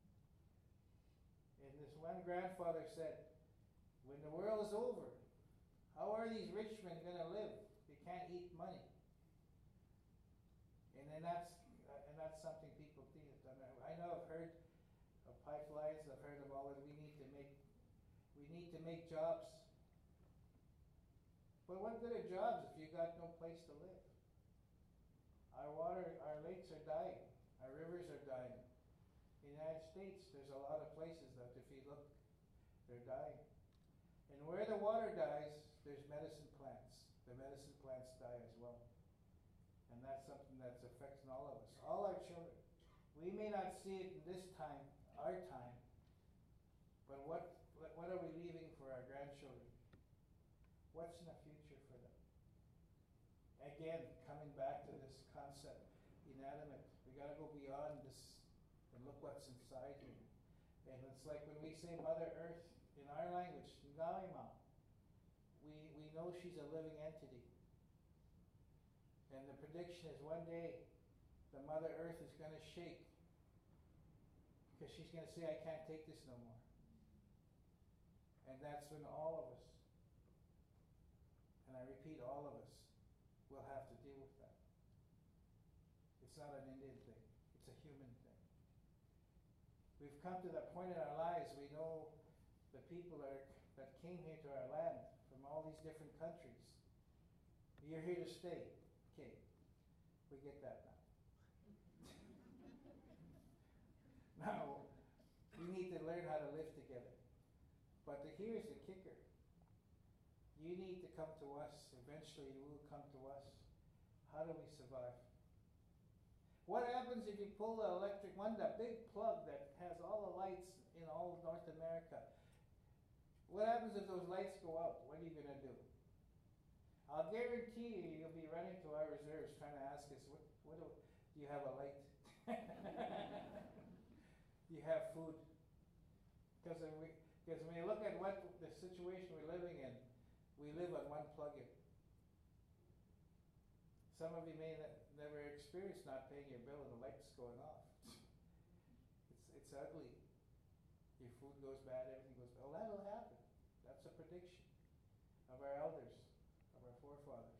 And this one grandfather said, when the world is over, how are these rich men going to live? They can't eat money. And that's something people think. I know I've heard of pipelines, I've heard of all that. We need to make jobs. But what good are jobs if you got no place to live? Our lakes are dying. Our rivers are dying. In the United States, there's a lot of places that if you look They're dying. And where the water dies, there's medicine plants. The medicine plants die as well. And that's something that's affecting all of us, all our children. We may not see it in this time, our time, but what are we leaving for our grandchildren? What's in the future for them? Again, coming back to this concept, inanimate. We got to go beyond this and look what's inside here. And it's like when we say Mother Earth in our language, Ngaima, we know she's a living entity. And the prediction is one day the Mother Earth is going to shake because she's going to say, I can't take this no more. And that's when all of us, and I repeat, all of us, will have to deal with that. It's not an Indian thing. It's a human thing. We've come to that point in our lives, we know the people that came here to our land from all these different countries. You're here to stay. Okay, we get that now. Now, we need to learn how to live together. But here's the kicker. You need to come to us. Eventually you will come to us. How do we survive? What happens if you pull the electric one, that big plug that has all the lights in all of North America? What happens if those lights go out? What are you going to do? I'll guarantee you, you'll be running to our reserves trying to ask us, do you have a light? Do you have food? Because when you look at what the situation we're living in, we live on one plug-in. Some of you may never experience not paying your bill and the lights going off. It's ugly. Your food goes bad, everything goes bad. Well, that'll happen. That's a prediction of our elders, of our forefathers.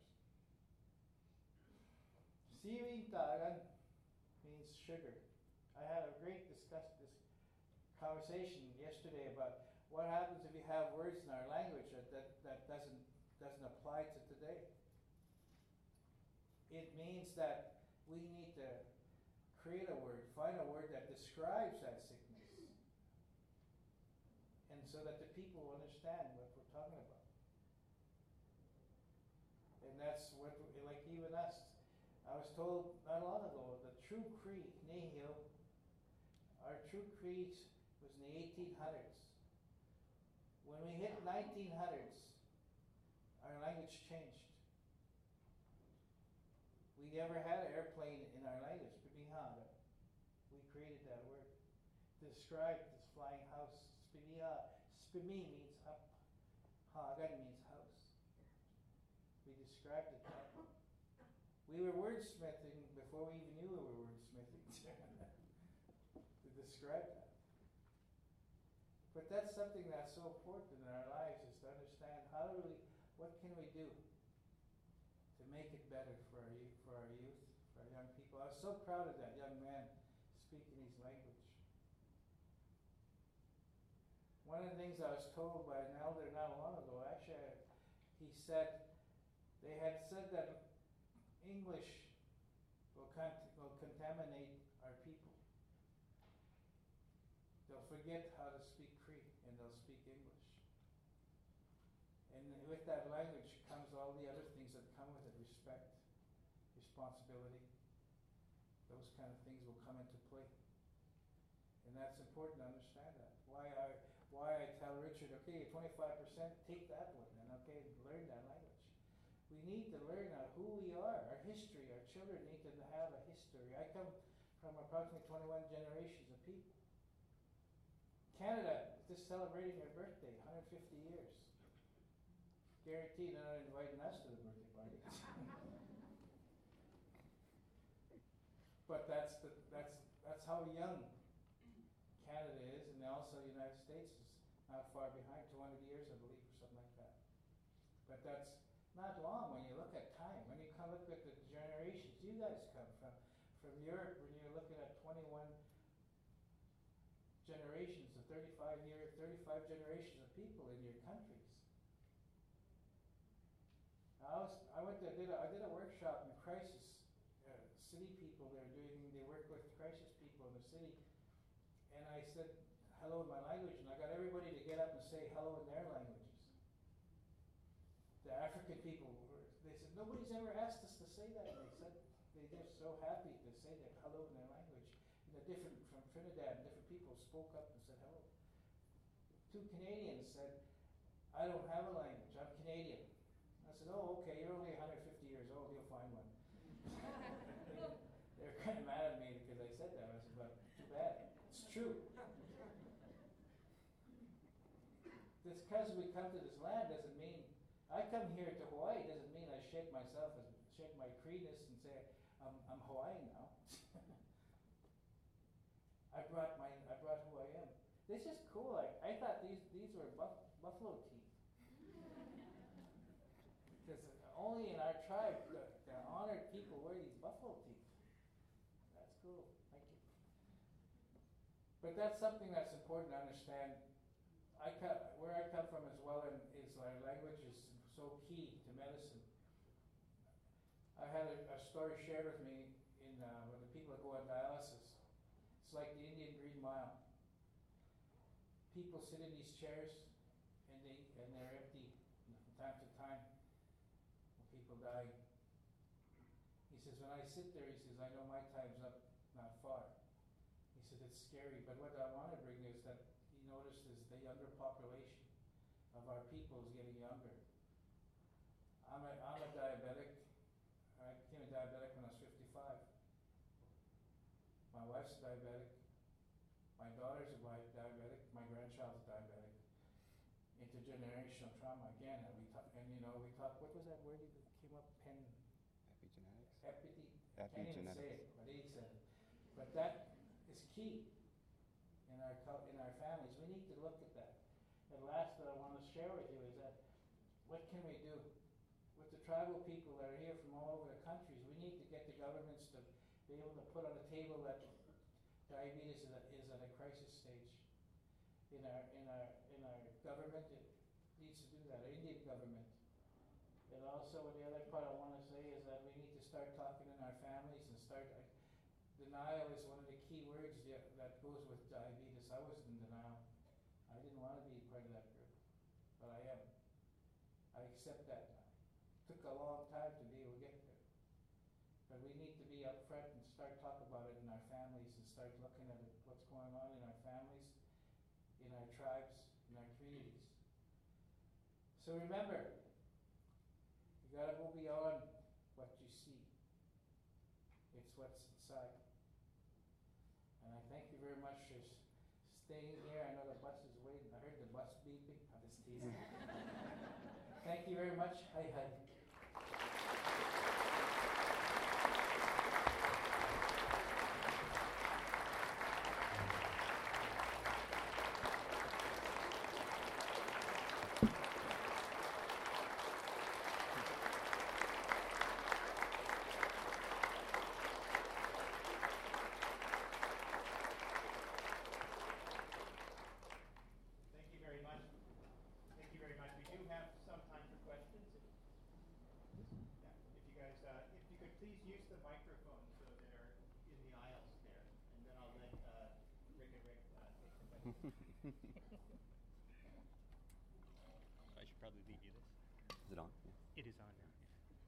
Sirintagan means sugar. I had a great this conversation yesterday about what happens if you have words in our language that doesn't apply to today. It means that we need to create a word, find a word that describes that sickness, and so that the people understand what we're talking about. And that's what, like even us, I was told not long ago, the true Cree, Nihil, our true Cree was in the 1800s. When we hit 1900s, our language changed. We never had an airplane in our language, Pimihaga. We created that word to describe this flying house. Spimiha, Spimi means up, Hagan means house. We described it that way. We were wordsmithing before we even knew we were wordsmithing to describe that. But that's something that's so important in our lives, is to understand what can we do to make it better for our youth, for our young people. I was so proud of that young man speaking his language. One of the things I was told by an elder not long ago, actually, he said, they had said that English will contaminate our people. They'll forget how to speak Cree, and they'll speak English. And with that language comes all the other things that come with it: respect, responsibility. Those kind of things will come into play. And that's important to understand that. Why I tell Richard, okay, 25%, take that one, and okay, learn that language. We need to learn who we are, our history. Our children need to have a history. I come from approximately 21 generations of people. Canada is just celebrating their birthday, 150 years. Guaranteed they're not inviting us to the birthday party. But that's how young Canada is, and also the United States is not far behind, 200 years, I believe, or something like that. But that's not long when you look at time. When you come look at the generations you guys come from Europe, when you're looking at 21 generations of 35 generations of people in your countries. I did a workshop in crisis. City people, they work with crisis people in the city. And I said, hello in my language, and I got everybody to get up and say hello in their languages. The African people, they said, nobody's ever asked us to say that. And they said they're so happy to say that hello in their language. Different from Trinidad, different people spoke up and said hello. 2 Canadians said, I don't have a language, I'm Canadian. I said, oh, okay, you're only 150 years old, you'll find one. they were kind of mad at me because I said that. I said, but too bad, it's true. Just because we come to this land doesn't mean, I come here to Hawaii doesn't mean I shake myself, shake my creeness and say, I'm Hawaiian now. I brought who I am. This is cool. I thought these were buffalo teeth. Because only in our tribe, the honored people wear these buffalo teeth. That's cool. Thank you. But that's something that's important to understand. Where I come from as well, and is our language is so key to medicine. I had a story shared with me in when the people that go on dialysis. It's like the Indian Green Mile. People sit in these chairs and they're empty from time to time when people die. He says, when I sit there, he says, I know my time's up, not far. He said, it's scary, but what I want to bring is that he notices the younger population of our people is getting younger. I'm a diabetic. I became a diabetic when I was 55. My wife's diabetic. My daughter's a diabetic. My grandchild's diabetic. Intergenerational trauma again. And we talk. What was that word that came up? Epigenetics. Can't even say it, but he said it. But that is key in our families. We need to look at that. And last that I want to share with you is that what can we do with the tribal people that are here from all over the countries? We need to get the governments to be able to put on the table that diabetes is at a crisis stage in our government. It needs to do that. Our Indian government. And also, the other part I want to say is that we need to start talking in our families and start. Denial is one of the key words that goes with diabetes. I was in denial. I didn't want to be part of that group, but I am. I accept that now. It took a long time to be able to get there. But we need to be upfront and start talking about it in our families and start looking at what's going on in our families, in our tribes, in our communities. So remember, you gotta go beyond what you see. It's what's inside. And I thank you very much for staying here. I know the bus is waiting. I heard the bus beeping. I'm just teasing. Thank you very much. Hi. Please use the microphones so they're in the aisles there, and then I'll let Rick and Rick take the questions. I should probably leave you this. Is it on? Yeah. It is on now.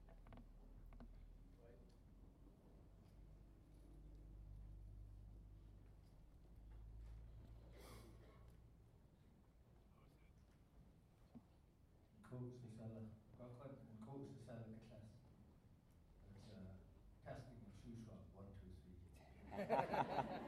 Coach the seller, Gokhan and coach the seller the class. It's testing and shoe shop 1, 2, 3.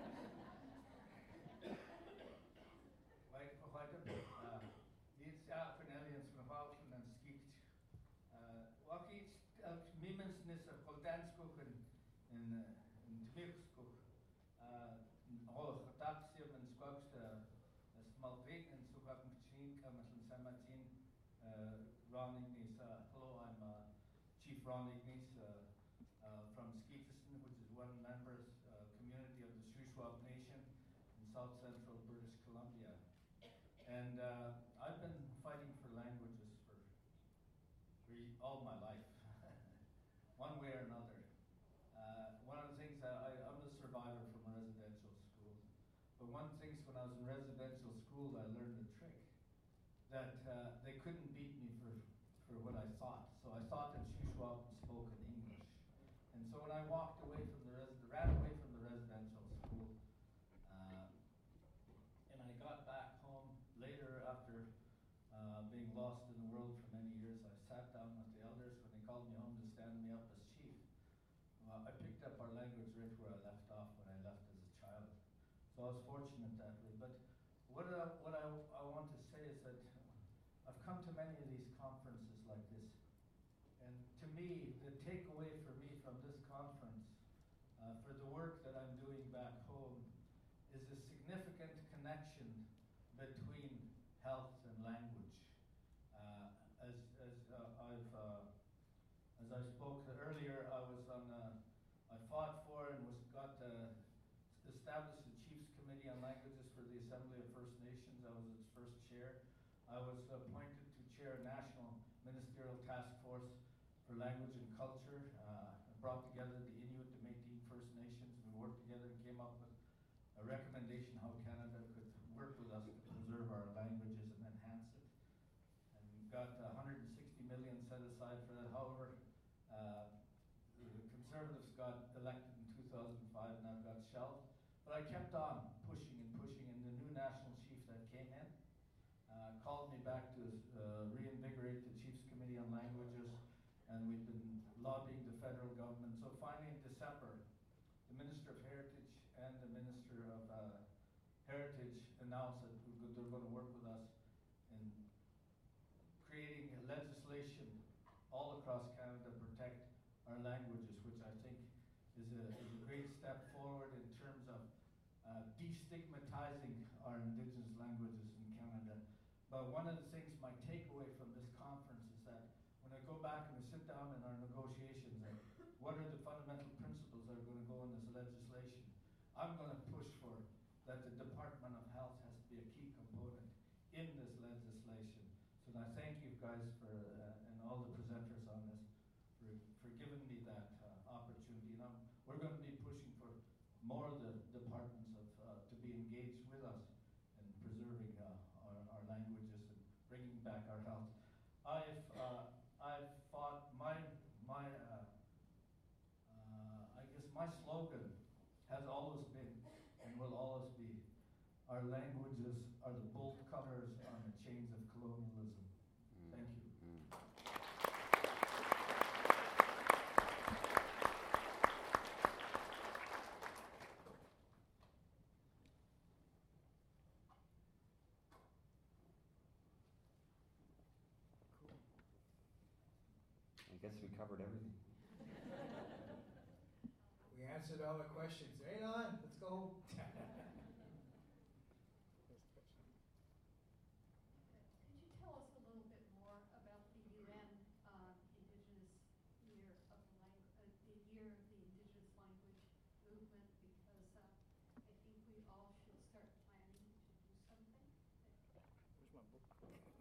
Right, these Fernellians from Houghton and Skeet. What each Mimensness of Holdansko in Tmirsko. All of Taxium and Squax, small pig and Suhakan Chin, Kamasan Samatin. Ron Ignis, hello, I'm Chief Ron Ignis from Skeetiston, which is one member's community of the Shuswap Nation in south central British Columbia. And I've been fighting for languages for all my life, one way or another. One of the things I'm a survivor from residential schools, but one of the things when I was in residential school, I learned a trick that they couldn't beat me for what I thought. So I thought that Shuswap spoke in English. And so when I walked away from ran away from the residential school, and I got back home later after being lost in the world for many years, I sat down with the elders when they called me home to stand me up as chief. I picked up our language right where I left off when I left as a child. So I was fortunate that way. But what I want to say is that I've come to many of these conferences like this. And to me, the takeaway for me from this conference, for the work that I'm doing back home, is a significant connection between health and language. As I spoke earlier, I fought for and established the Chiefs Committee on Languages for the Assembly of First Nations. I was its first chair. I was appointed to chair a national ministerial task force for language and culture. I brought together the Inuit, the Métis First Nations. We worked together and came up with a recommendation how Canada could work with us to preserve our languages and enhance it. And we got 160 million set aside for that. However, the Conservatives got elected in 2005 and that got shelved. But I kept on pushing, and the new national chief that came in called me back to reinvigorate the Chiefs Committee on Languages, and we've been lobbying the federal government. So finally in December, the Minister of Heritage and the Minister of Heritage announced that they're going to work with us in creating legislation all across Canada to protect our languages, which I think is a great step forward in terms of destigmatizing our Indigenous languages in Canada. But one of the things, my takeaway from this conference is that when I go back and we sit down in our negotiations, what are the fundamental principles that are going to go in this legislation? I'm going to push for that the Department of Health has to be a key component in this legislation. So I thank you guys for and all the presenters on this for giving me that opportunity. And we're going to be pushing for more of the departments to be engaged with us in preserving our languages and bringing back our health. I've fought my slogan has always been and will always be, our languages are the bolt cutters on the chains of colonialism. Thank you. I guess we covered everything. We answered all the questions. Right on, let's go. Could you tell us a little bit more about the UN Indigenous Year of the Year of the Indigenous Language movement? Because I think we all should start planning to do something. Where's my book?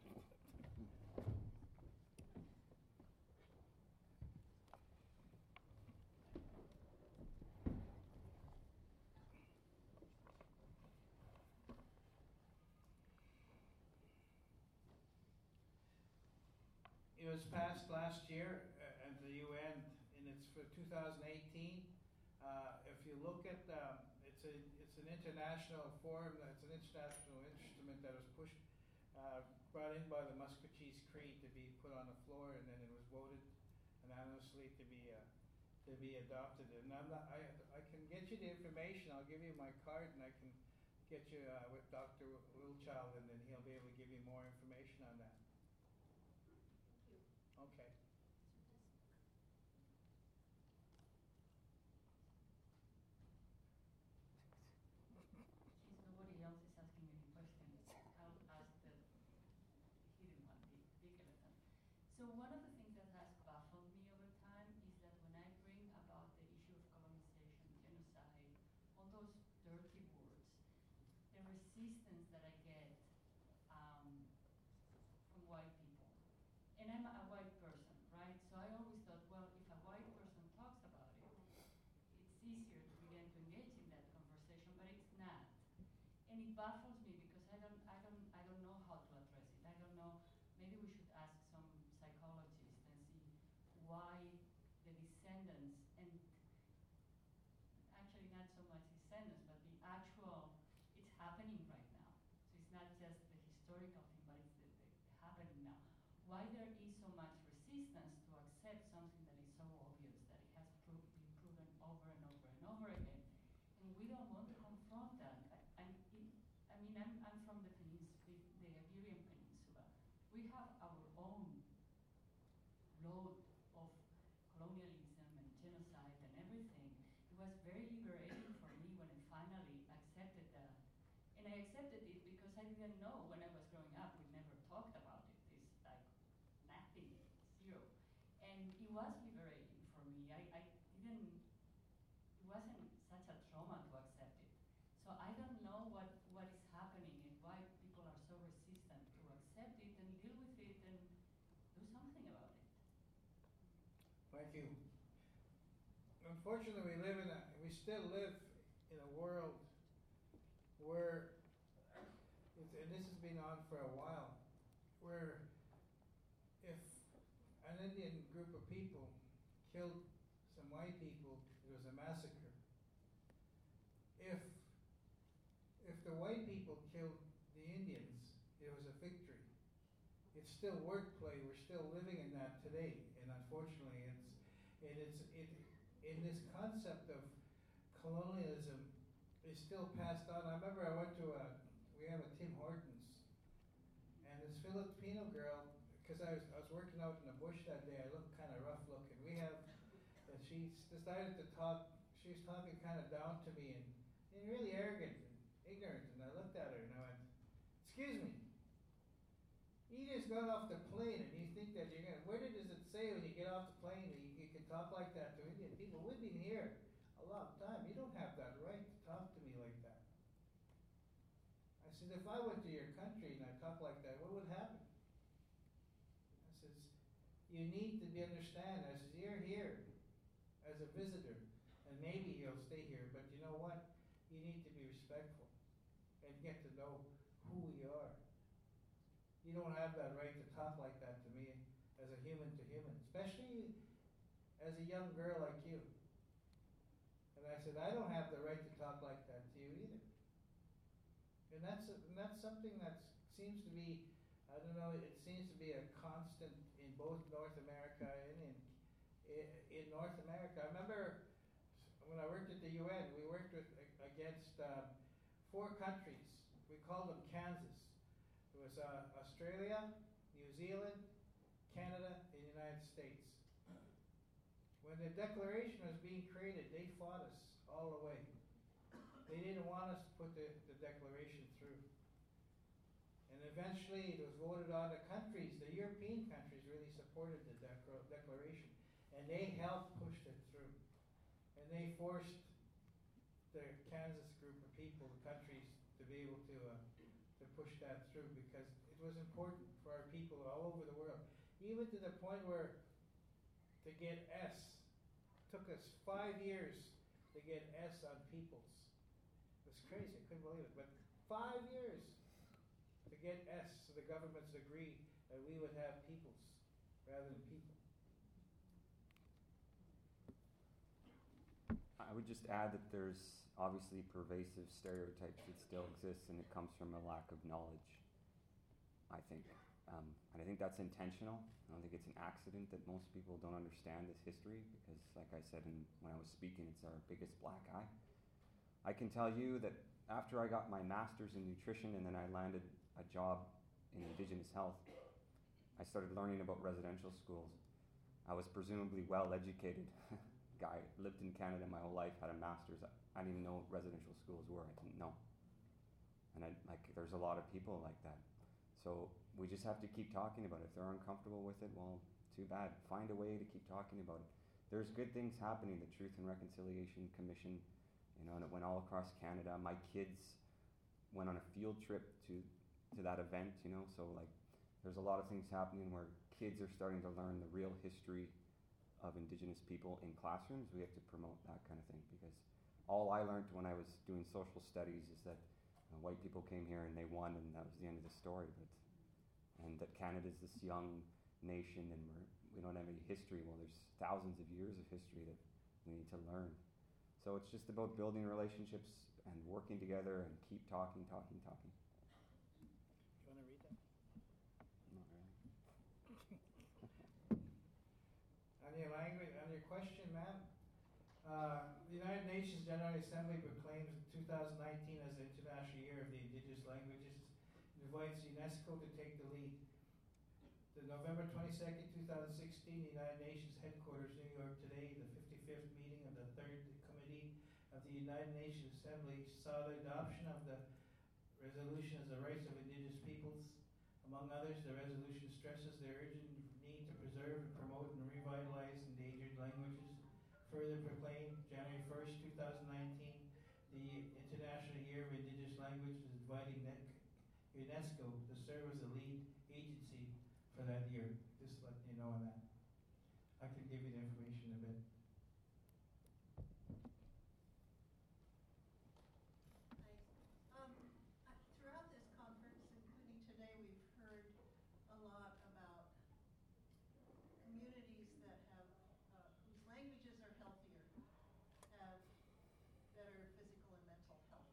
It was passed last year at the UN, and it's for 2018. If you look at it's an international forum. It's an international instrument that was brought in by the Musqueam Cree to be put on the floor, and then it was voted unanimously to be adopted. And I can get you the information. I'll give you my card, and I can get you with Dr. Wilchild, and then he'll be able to give you more information on that. Okay. Since nobody else is asking any questions, I'll ask the hidden one, the big elephant. So one of the things that has baffled me over time is that when I bring about the issue of colonization, genocide, all those dirty words, the resistance that I get from white people. And I'm a white person, right? So I always thought, well, if a white person talks about it, it's easier to begin to engage in that conversation, but it's not. And it baffles me because I don't know how to address it. I don't know. Maybe we should ask some psychologists and see why the descendants, and actually not so much descendants, but the actual, it's happening right now. So it's not just the historical thing, but it's the happening now. Why there is so much resistance to accept something that is so obvious, that it has been proven over and over and over again, and we don't want to confront that. I'm from the peninsula, the Iberian Peninsula. We have our own load of colonialism and genocide and everything. It was very liberating for me when I finally accepted that. And I accepted it because I didn't know when I was growing up. We never talked about it. It's like nothing, zero. And it was liberating for me. I didn't, it wasn't such a trauma to accept it. So I don't know what is happening and why people are so resistant to accept it and deal with it and do something about it. Thank you. Unfortunately, we still live in a world where, and this has been on for a while, where if an Indian group of people killed some white people, it was a massacre. If the white people killed the Indians, it was a victory. It's still wordplay. We're still living in that today, and unfortunately, in this concept of colonialism is still passed on. I remember I went to we have a Tim Hortons, and this Filipino girl, because I was working out in the bush that day, I looked kind of rough looking. And she decided to talk. She was talking kind of down to me and really arrogant and ignorant. And I looked at her and I went, "Excuse me. You just got off the plane and you think that you're gonna, where does it say when you get off the plane that you can talk like that to Indian people? We've been here a long time. You don't have that right to talk to me like that." I said, "If I went to your country and I talked like that, what would happen?" I says, "You need to understand, as you're here as a visitor, and maybe you'll stay here, but you know what? You need to be respectful and get to know who we are. You don't have that right to talk like that to me as a human to human, especially as a young girl like you." And I said, "I don't have the right to talk like that to you either." And that's something that seems to be, I don't know, it seems to be a constant in both North America and in North America. I remember when I worked at the UN, we worked against 4 countries. We called them Kansas. It was Australia, New Zealand, Canada, and the United States. When the Declaration was being created, they fought us all the way. They didn't want us to put the Declaration through. And eventually it was voted on. The countries, the European countries, really supported the Declaration. And they helped push it through. And they forced the Kansas group of people, the countries, to be able to push that through because it was important for our people all over the world. Even to the point where to get S, took us 5 years to get S on peoples. It was crazy, I couldn't believe it. But 5 years to get S, so the governments agreed that we would have peoples rather than people. I would just add that there's obviously pervasive stereotypes that still exist, and it comes from a lack of knowledge, I think. And I think that's intentional. I don't think it's an accident that most people don't understand this history because, like I said when I was speaking, it's our biggest black eye. I can tell you that after I got my master's in nutrition and then I landed a job in Indigenous health, I started learning about residential schools. I was presumably well educated. Guy, lived in Canada my whole life, had a master's. I didn't even know what residential schools were. I didn't know. And there's a lot of people like that. So we just have to keep talking about it. If they're uncomfortable with it, well, too bad. Find a way to keep talking about it. There's good things happening. The Truth and Reconciliation Commission, and it went all across Canada. My kids went on a field trip to that event, so there's a lot of things happening where kids are starting to learn the real history of Indigenous people in classrooms. We have to promote that kind of thing because all I learned when I was doing social studies is that white people came here and they won, and that was the end of the story. And that Canada's this young nation, and we don't have any history. Well, there's thousands of years of history that we need to learn. So it's just about building relationships and working together and keep talking. You want to read that? Not really. On your language, on your question, ma'am, the United Nations General Assembly proclaims 2019 as the International Year of the Indigenous Languages and invites UNESCO to take the lead. The November 22nd, 2016, the United Nations headquarters, New York today, the 55th meeting of the Third Committee of the United Nations Assembly saw the adoption of the resolution as the rights of Indigenous peoples. Among others, the resolution stresses the urgent need to preserve and promote and revitalize endangered languages. Further proclaimed January 1st, 2019, the International Year of Indigenous Languages, inviting UNESCO to serve as the lead agency for that year. Just let you know on that. I can give you the information in a bit. Throughout this conference, including today, we've heard a lot about communities that have whose languages are healthier, have better physical and mental health.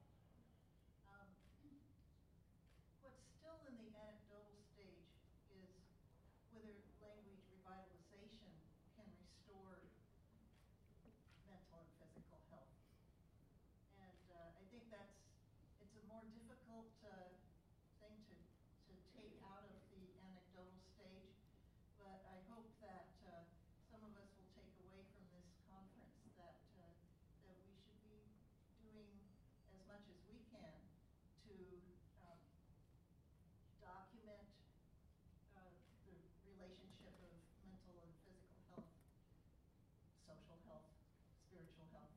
What's still in the anecdotal stage is whether language revitalization can restore mental and physical health. And I think it's a more difficult thing to take out of the anecdotal stage, but I hope that some of us will take away from this conference that we should be doing as much as we can to document the relationship of mental and physical health, social health, spiritual health,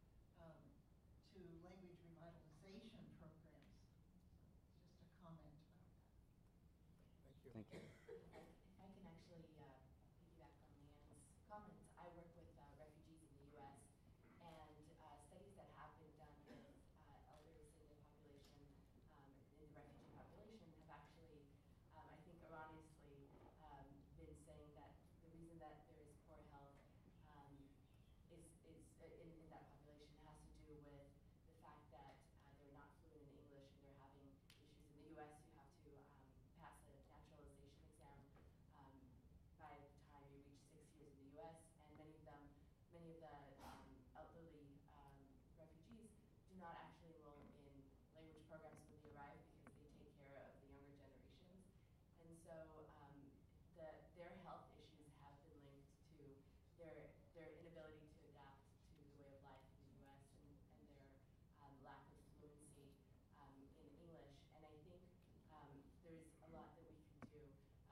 to language revitalization programs. So it's just a comment about that. Thank you. Thank you. If I can actually piggyback on Leanne's comments, I work with refugees in the U.S. and studies that have been done with elders in the population, in the refugee population, have actually, I think, erroneously been saying that the reason that there is poor health is in that population has to do with the fact that they're not fluent in English and they're having issues. In the U.S., you have to pass a naturalization exam by the time you reach 6 years in the U.S., and many of the elderly refugees do not actually enroll in language programs when they arrive because they take care of the younger generations. And so their health issues have been linked to their inability to adapt to the way of life in the U.S. and their lack of fluency in English. And I think there's a lot that we can do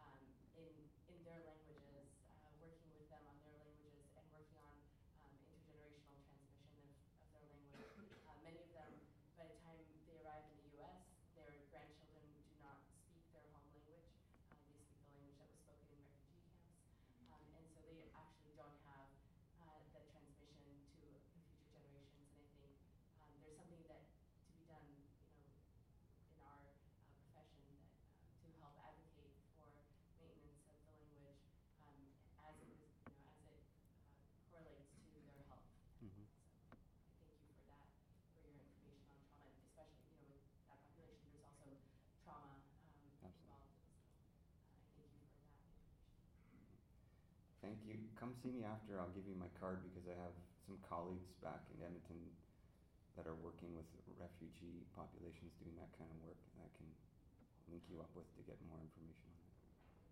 in their languages, working with them on their languages and working on intergenerational transmission of their language. Many of them, by the time they arrive in the U.S., their grandchildren do not speak their home language. They speak the language that was spoken in refugee camps. And so they actually don't have the transmission to the future generations. And I think there's something that to be done, in our profession that to help advocate for maintenance of the language as it correlates to their health. Mhm. So I thank you for that, for your information on trauma, and especially with that population. There's also trauma involved. So I thank you for that information. Thank you. Come see me after. I'll give you my card because I have some colleagues back in Edmonton that are working with refugee populations doing that kind of work that I can link you up with to get more information on it.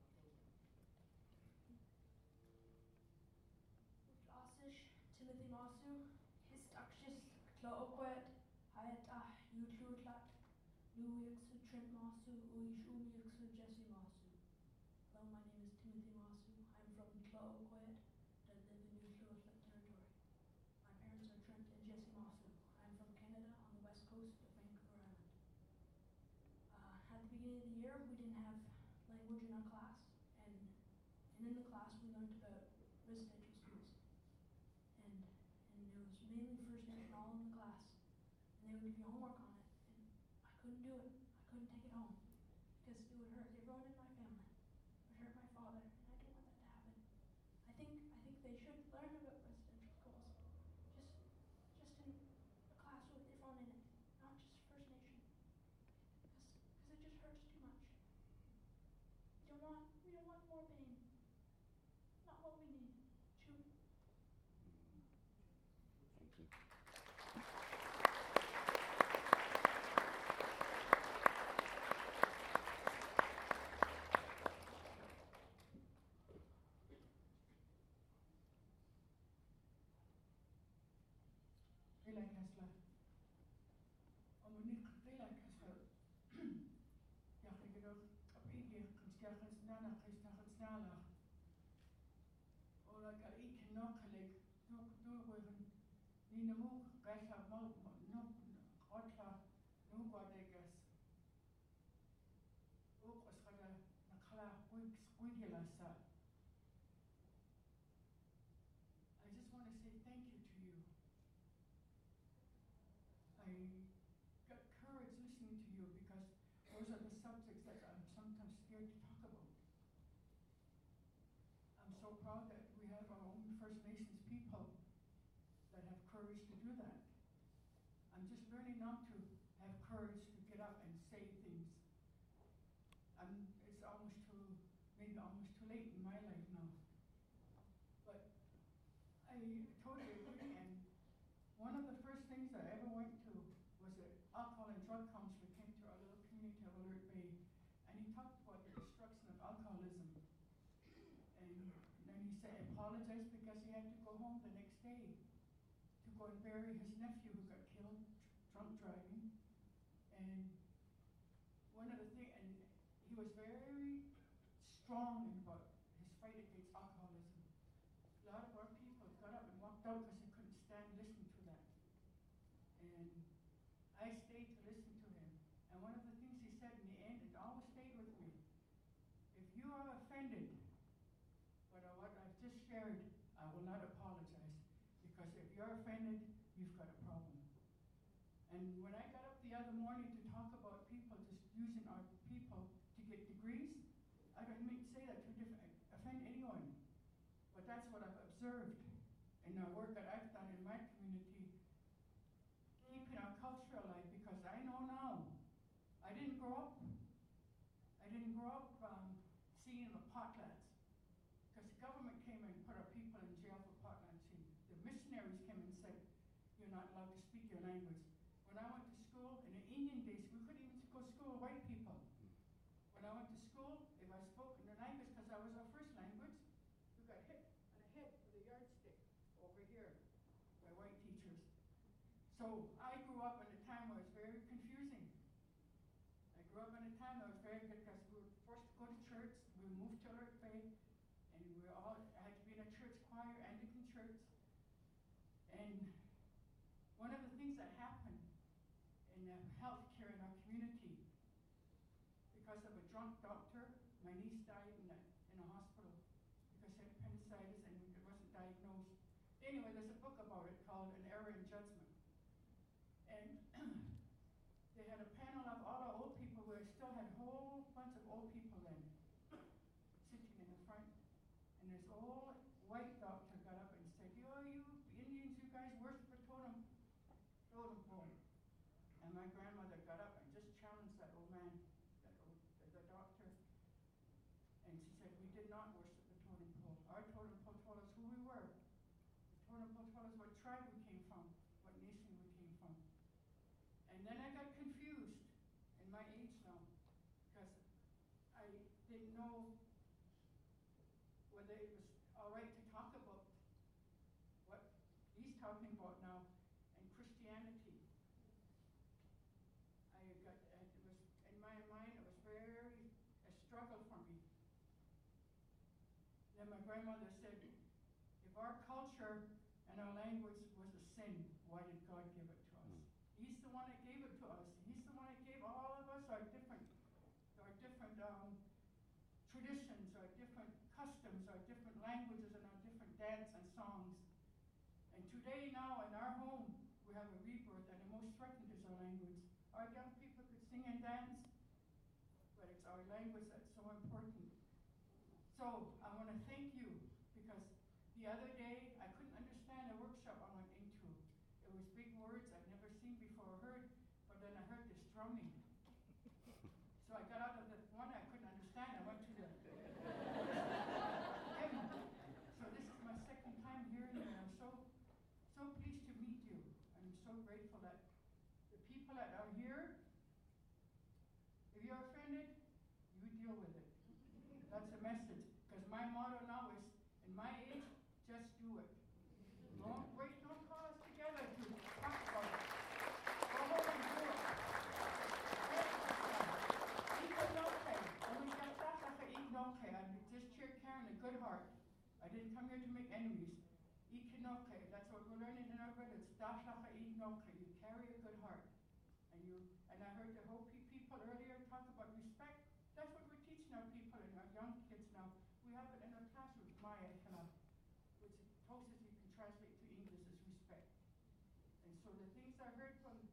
Osish, Timothy Masu, Histakshis, Tlaokwet, Hayatah, Yutlutlat, Luixu, Trent Masu, Uishumixu, Jesse Masu. Hello, my name is Timothy Masu. I'm from Tlaokwet, that live in Yutlutlat territory. My parents are Trent and Jesse Masu. I'm from Canada on the west coast of Vancouver Island. At the beginning of the year, we didn't have language in our class, and in the class we learned about residential schools. And it was mainly First Nation all in the class. And they would give you homework on it. And I couldn't do it. I couldn't take it home because it would hurt everyone in my family. It would hurt my father, and I don't want that to happen. I think they should learn about residential schools, just in a class with their phone in it, not just First Nation, because it just hurts too much. We don't want more pain. Not what we need. Shoot. Thank you. Rila Kessler. Omonique Rila Kessler. Ja, ik heb ook op India kunstjagen snana kunstjagen snala. Ola ka ik nog gelijk doe we Nina moe krijgt haar nog otla nu wat ik is. Ook als ga na kala wigilasa. I just want to say thank you to you. I got courage listening to you because those are the subjects that I'm sometimes scared to talk about. I'm so proud that we have our own First Nations people that have courage to do that. I'm just learning not to have courage to get up and say things. It's almost too late in my life now. But I totally agree, and one of the first things I ever went to was an alcohol and drug counselor came to our little community of Alert Bay, and he talked about the destruction of alcoholism. And then he said, apologized because he had to go home the next day to go and bury his nephew who got killed drunk driving. And one of the things, and he was very strong about his fight against alcoholism. A lot of our people got up and walked out because they couldn't stand listening to that. And I stayed to listen to him. And one of the things he said in the end, it always stayed with me. If you are offended by what I've just shared, I will not apologize. Because if you're offended, you've got a problem. And when I got up the other morning to talk about people just using our people to get degrees, I don't mean to say that to offend anyone. But that's what I've observed in the work that I've done in my community, keeping our culture alive, because I know now, I didn't grow up seeing the potlatch, because the government came and put our people in jail for potlatching. The missionaries came and said, you're not allowed to speak your language. When I went to school, in the Indian days, we couldn't even go to school with white people. When I went to school, if I spoke in the language, because that was our first language, we got hit on the head with a yardstick over here by white teachers. So I grew up in a time where it was very confusing. I grew up in a time that was very good because we were forced to go to church. We moved to Alert Bay, and I had to be in a church choir, Anglican church. And one of the things that happened in healthcare in our community, because of a drunk doctor, my niece died in a hospital because she had appendicitis and it wasn't diagnosed. Anyway, there's a book about it called An Error in Judgment. And they had a panel of all our old people where I still had a whole bunch of old people then sitting in the front. And this old white doctor got up and said, you Indians, you guys worship a totem pole. And my grandmother got up and just challenged that old man, the doctor. And she said, we did not worship the totem pole. Our totem pole told us who we were. The totem pole told us what tribe we came from, what nation we came from. And then I got confused in my age now, because I didn't know whether it was all right to talk about what he's talking about now and Christianity. It was in my mind, it was a struggle for me. Then my grandmother said, if our culture and our language was a sin, why did God give it to us? He's the one that gave it to us. He's the one that gave all of us our different traditions, our different customs, our different languages, and our different dance and songs. And today now in our home, we have a rebirth, and the most threatened is our language. Our young people could sing and other day, I couldn't understand a workshop I went into. It was big words I'd never seen before or heard, but then I heard this drumming. So I got out of the one I couldn't understand, I went to the hymn. So this is my second time hearing it, and I'm so pleased to meet you. I'm so grateful that the people that are here, if you're offended, you deal with it. That's a message. Because my motto now is, in my age, just do it. Don't wait, don't call us together to talk about it. Go home and do it. I'm just here carrying a good heart. I didn't come here to make enemies. Ikinoke, that's what we're learning in our village. Dashacha iknoke, you carry a good heart. And I heard the Hopi people earlier talk about respect. That's what we're teaching our people and our young kids now. We have it in our classrooms, Maya Kana, which closest you can translate to English is respect. And so the things I heard from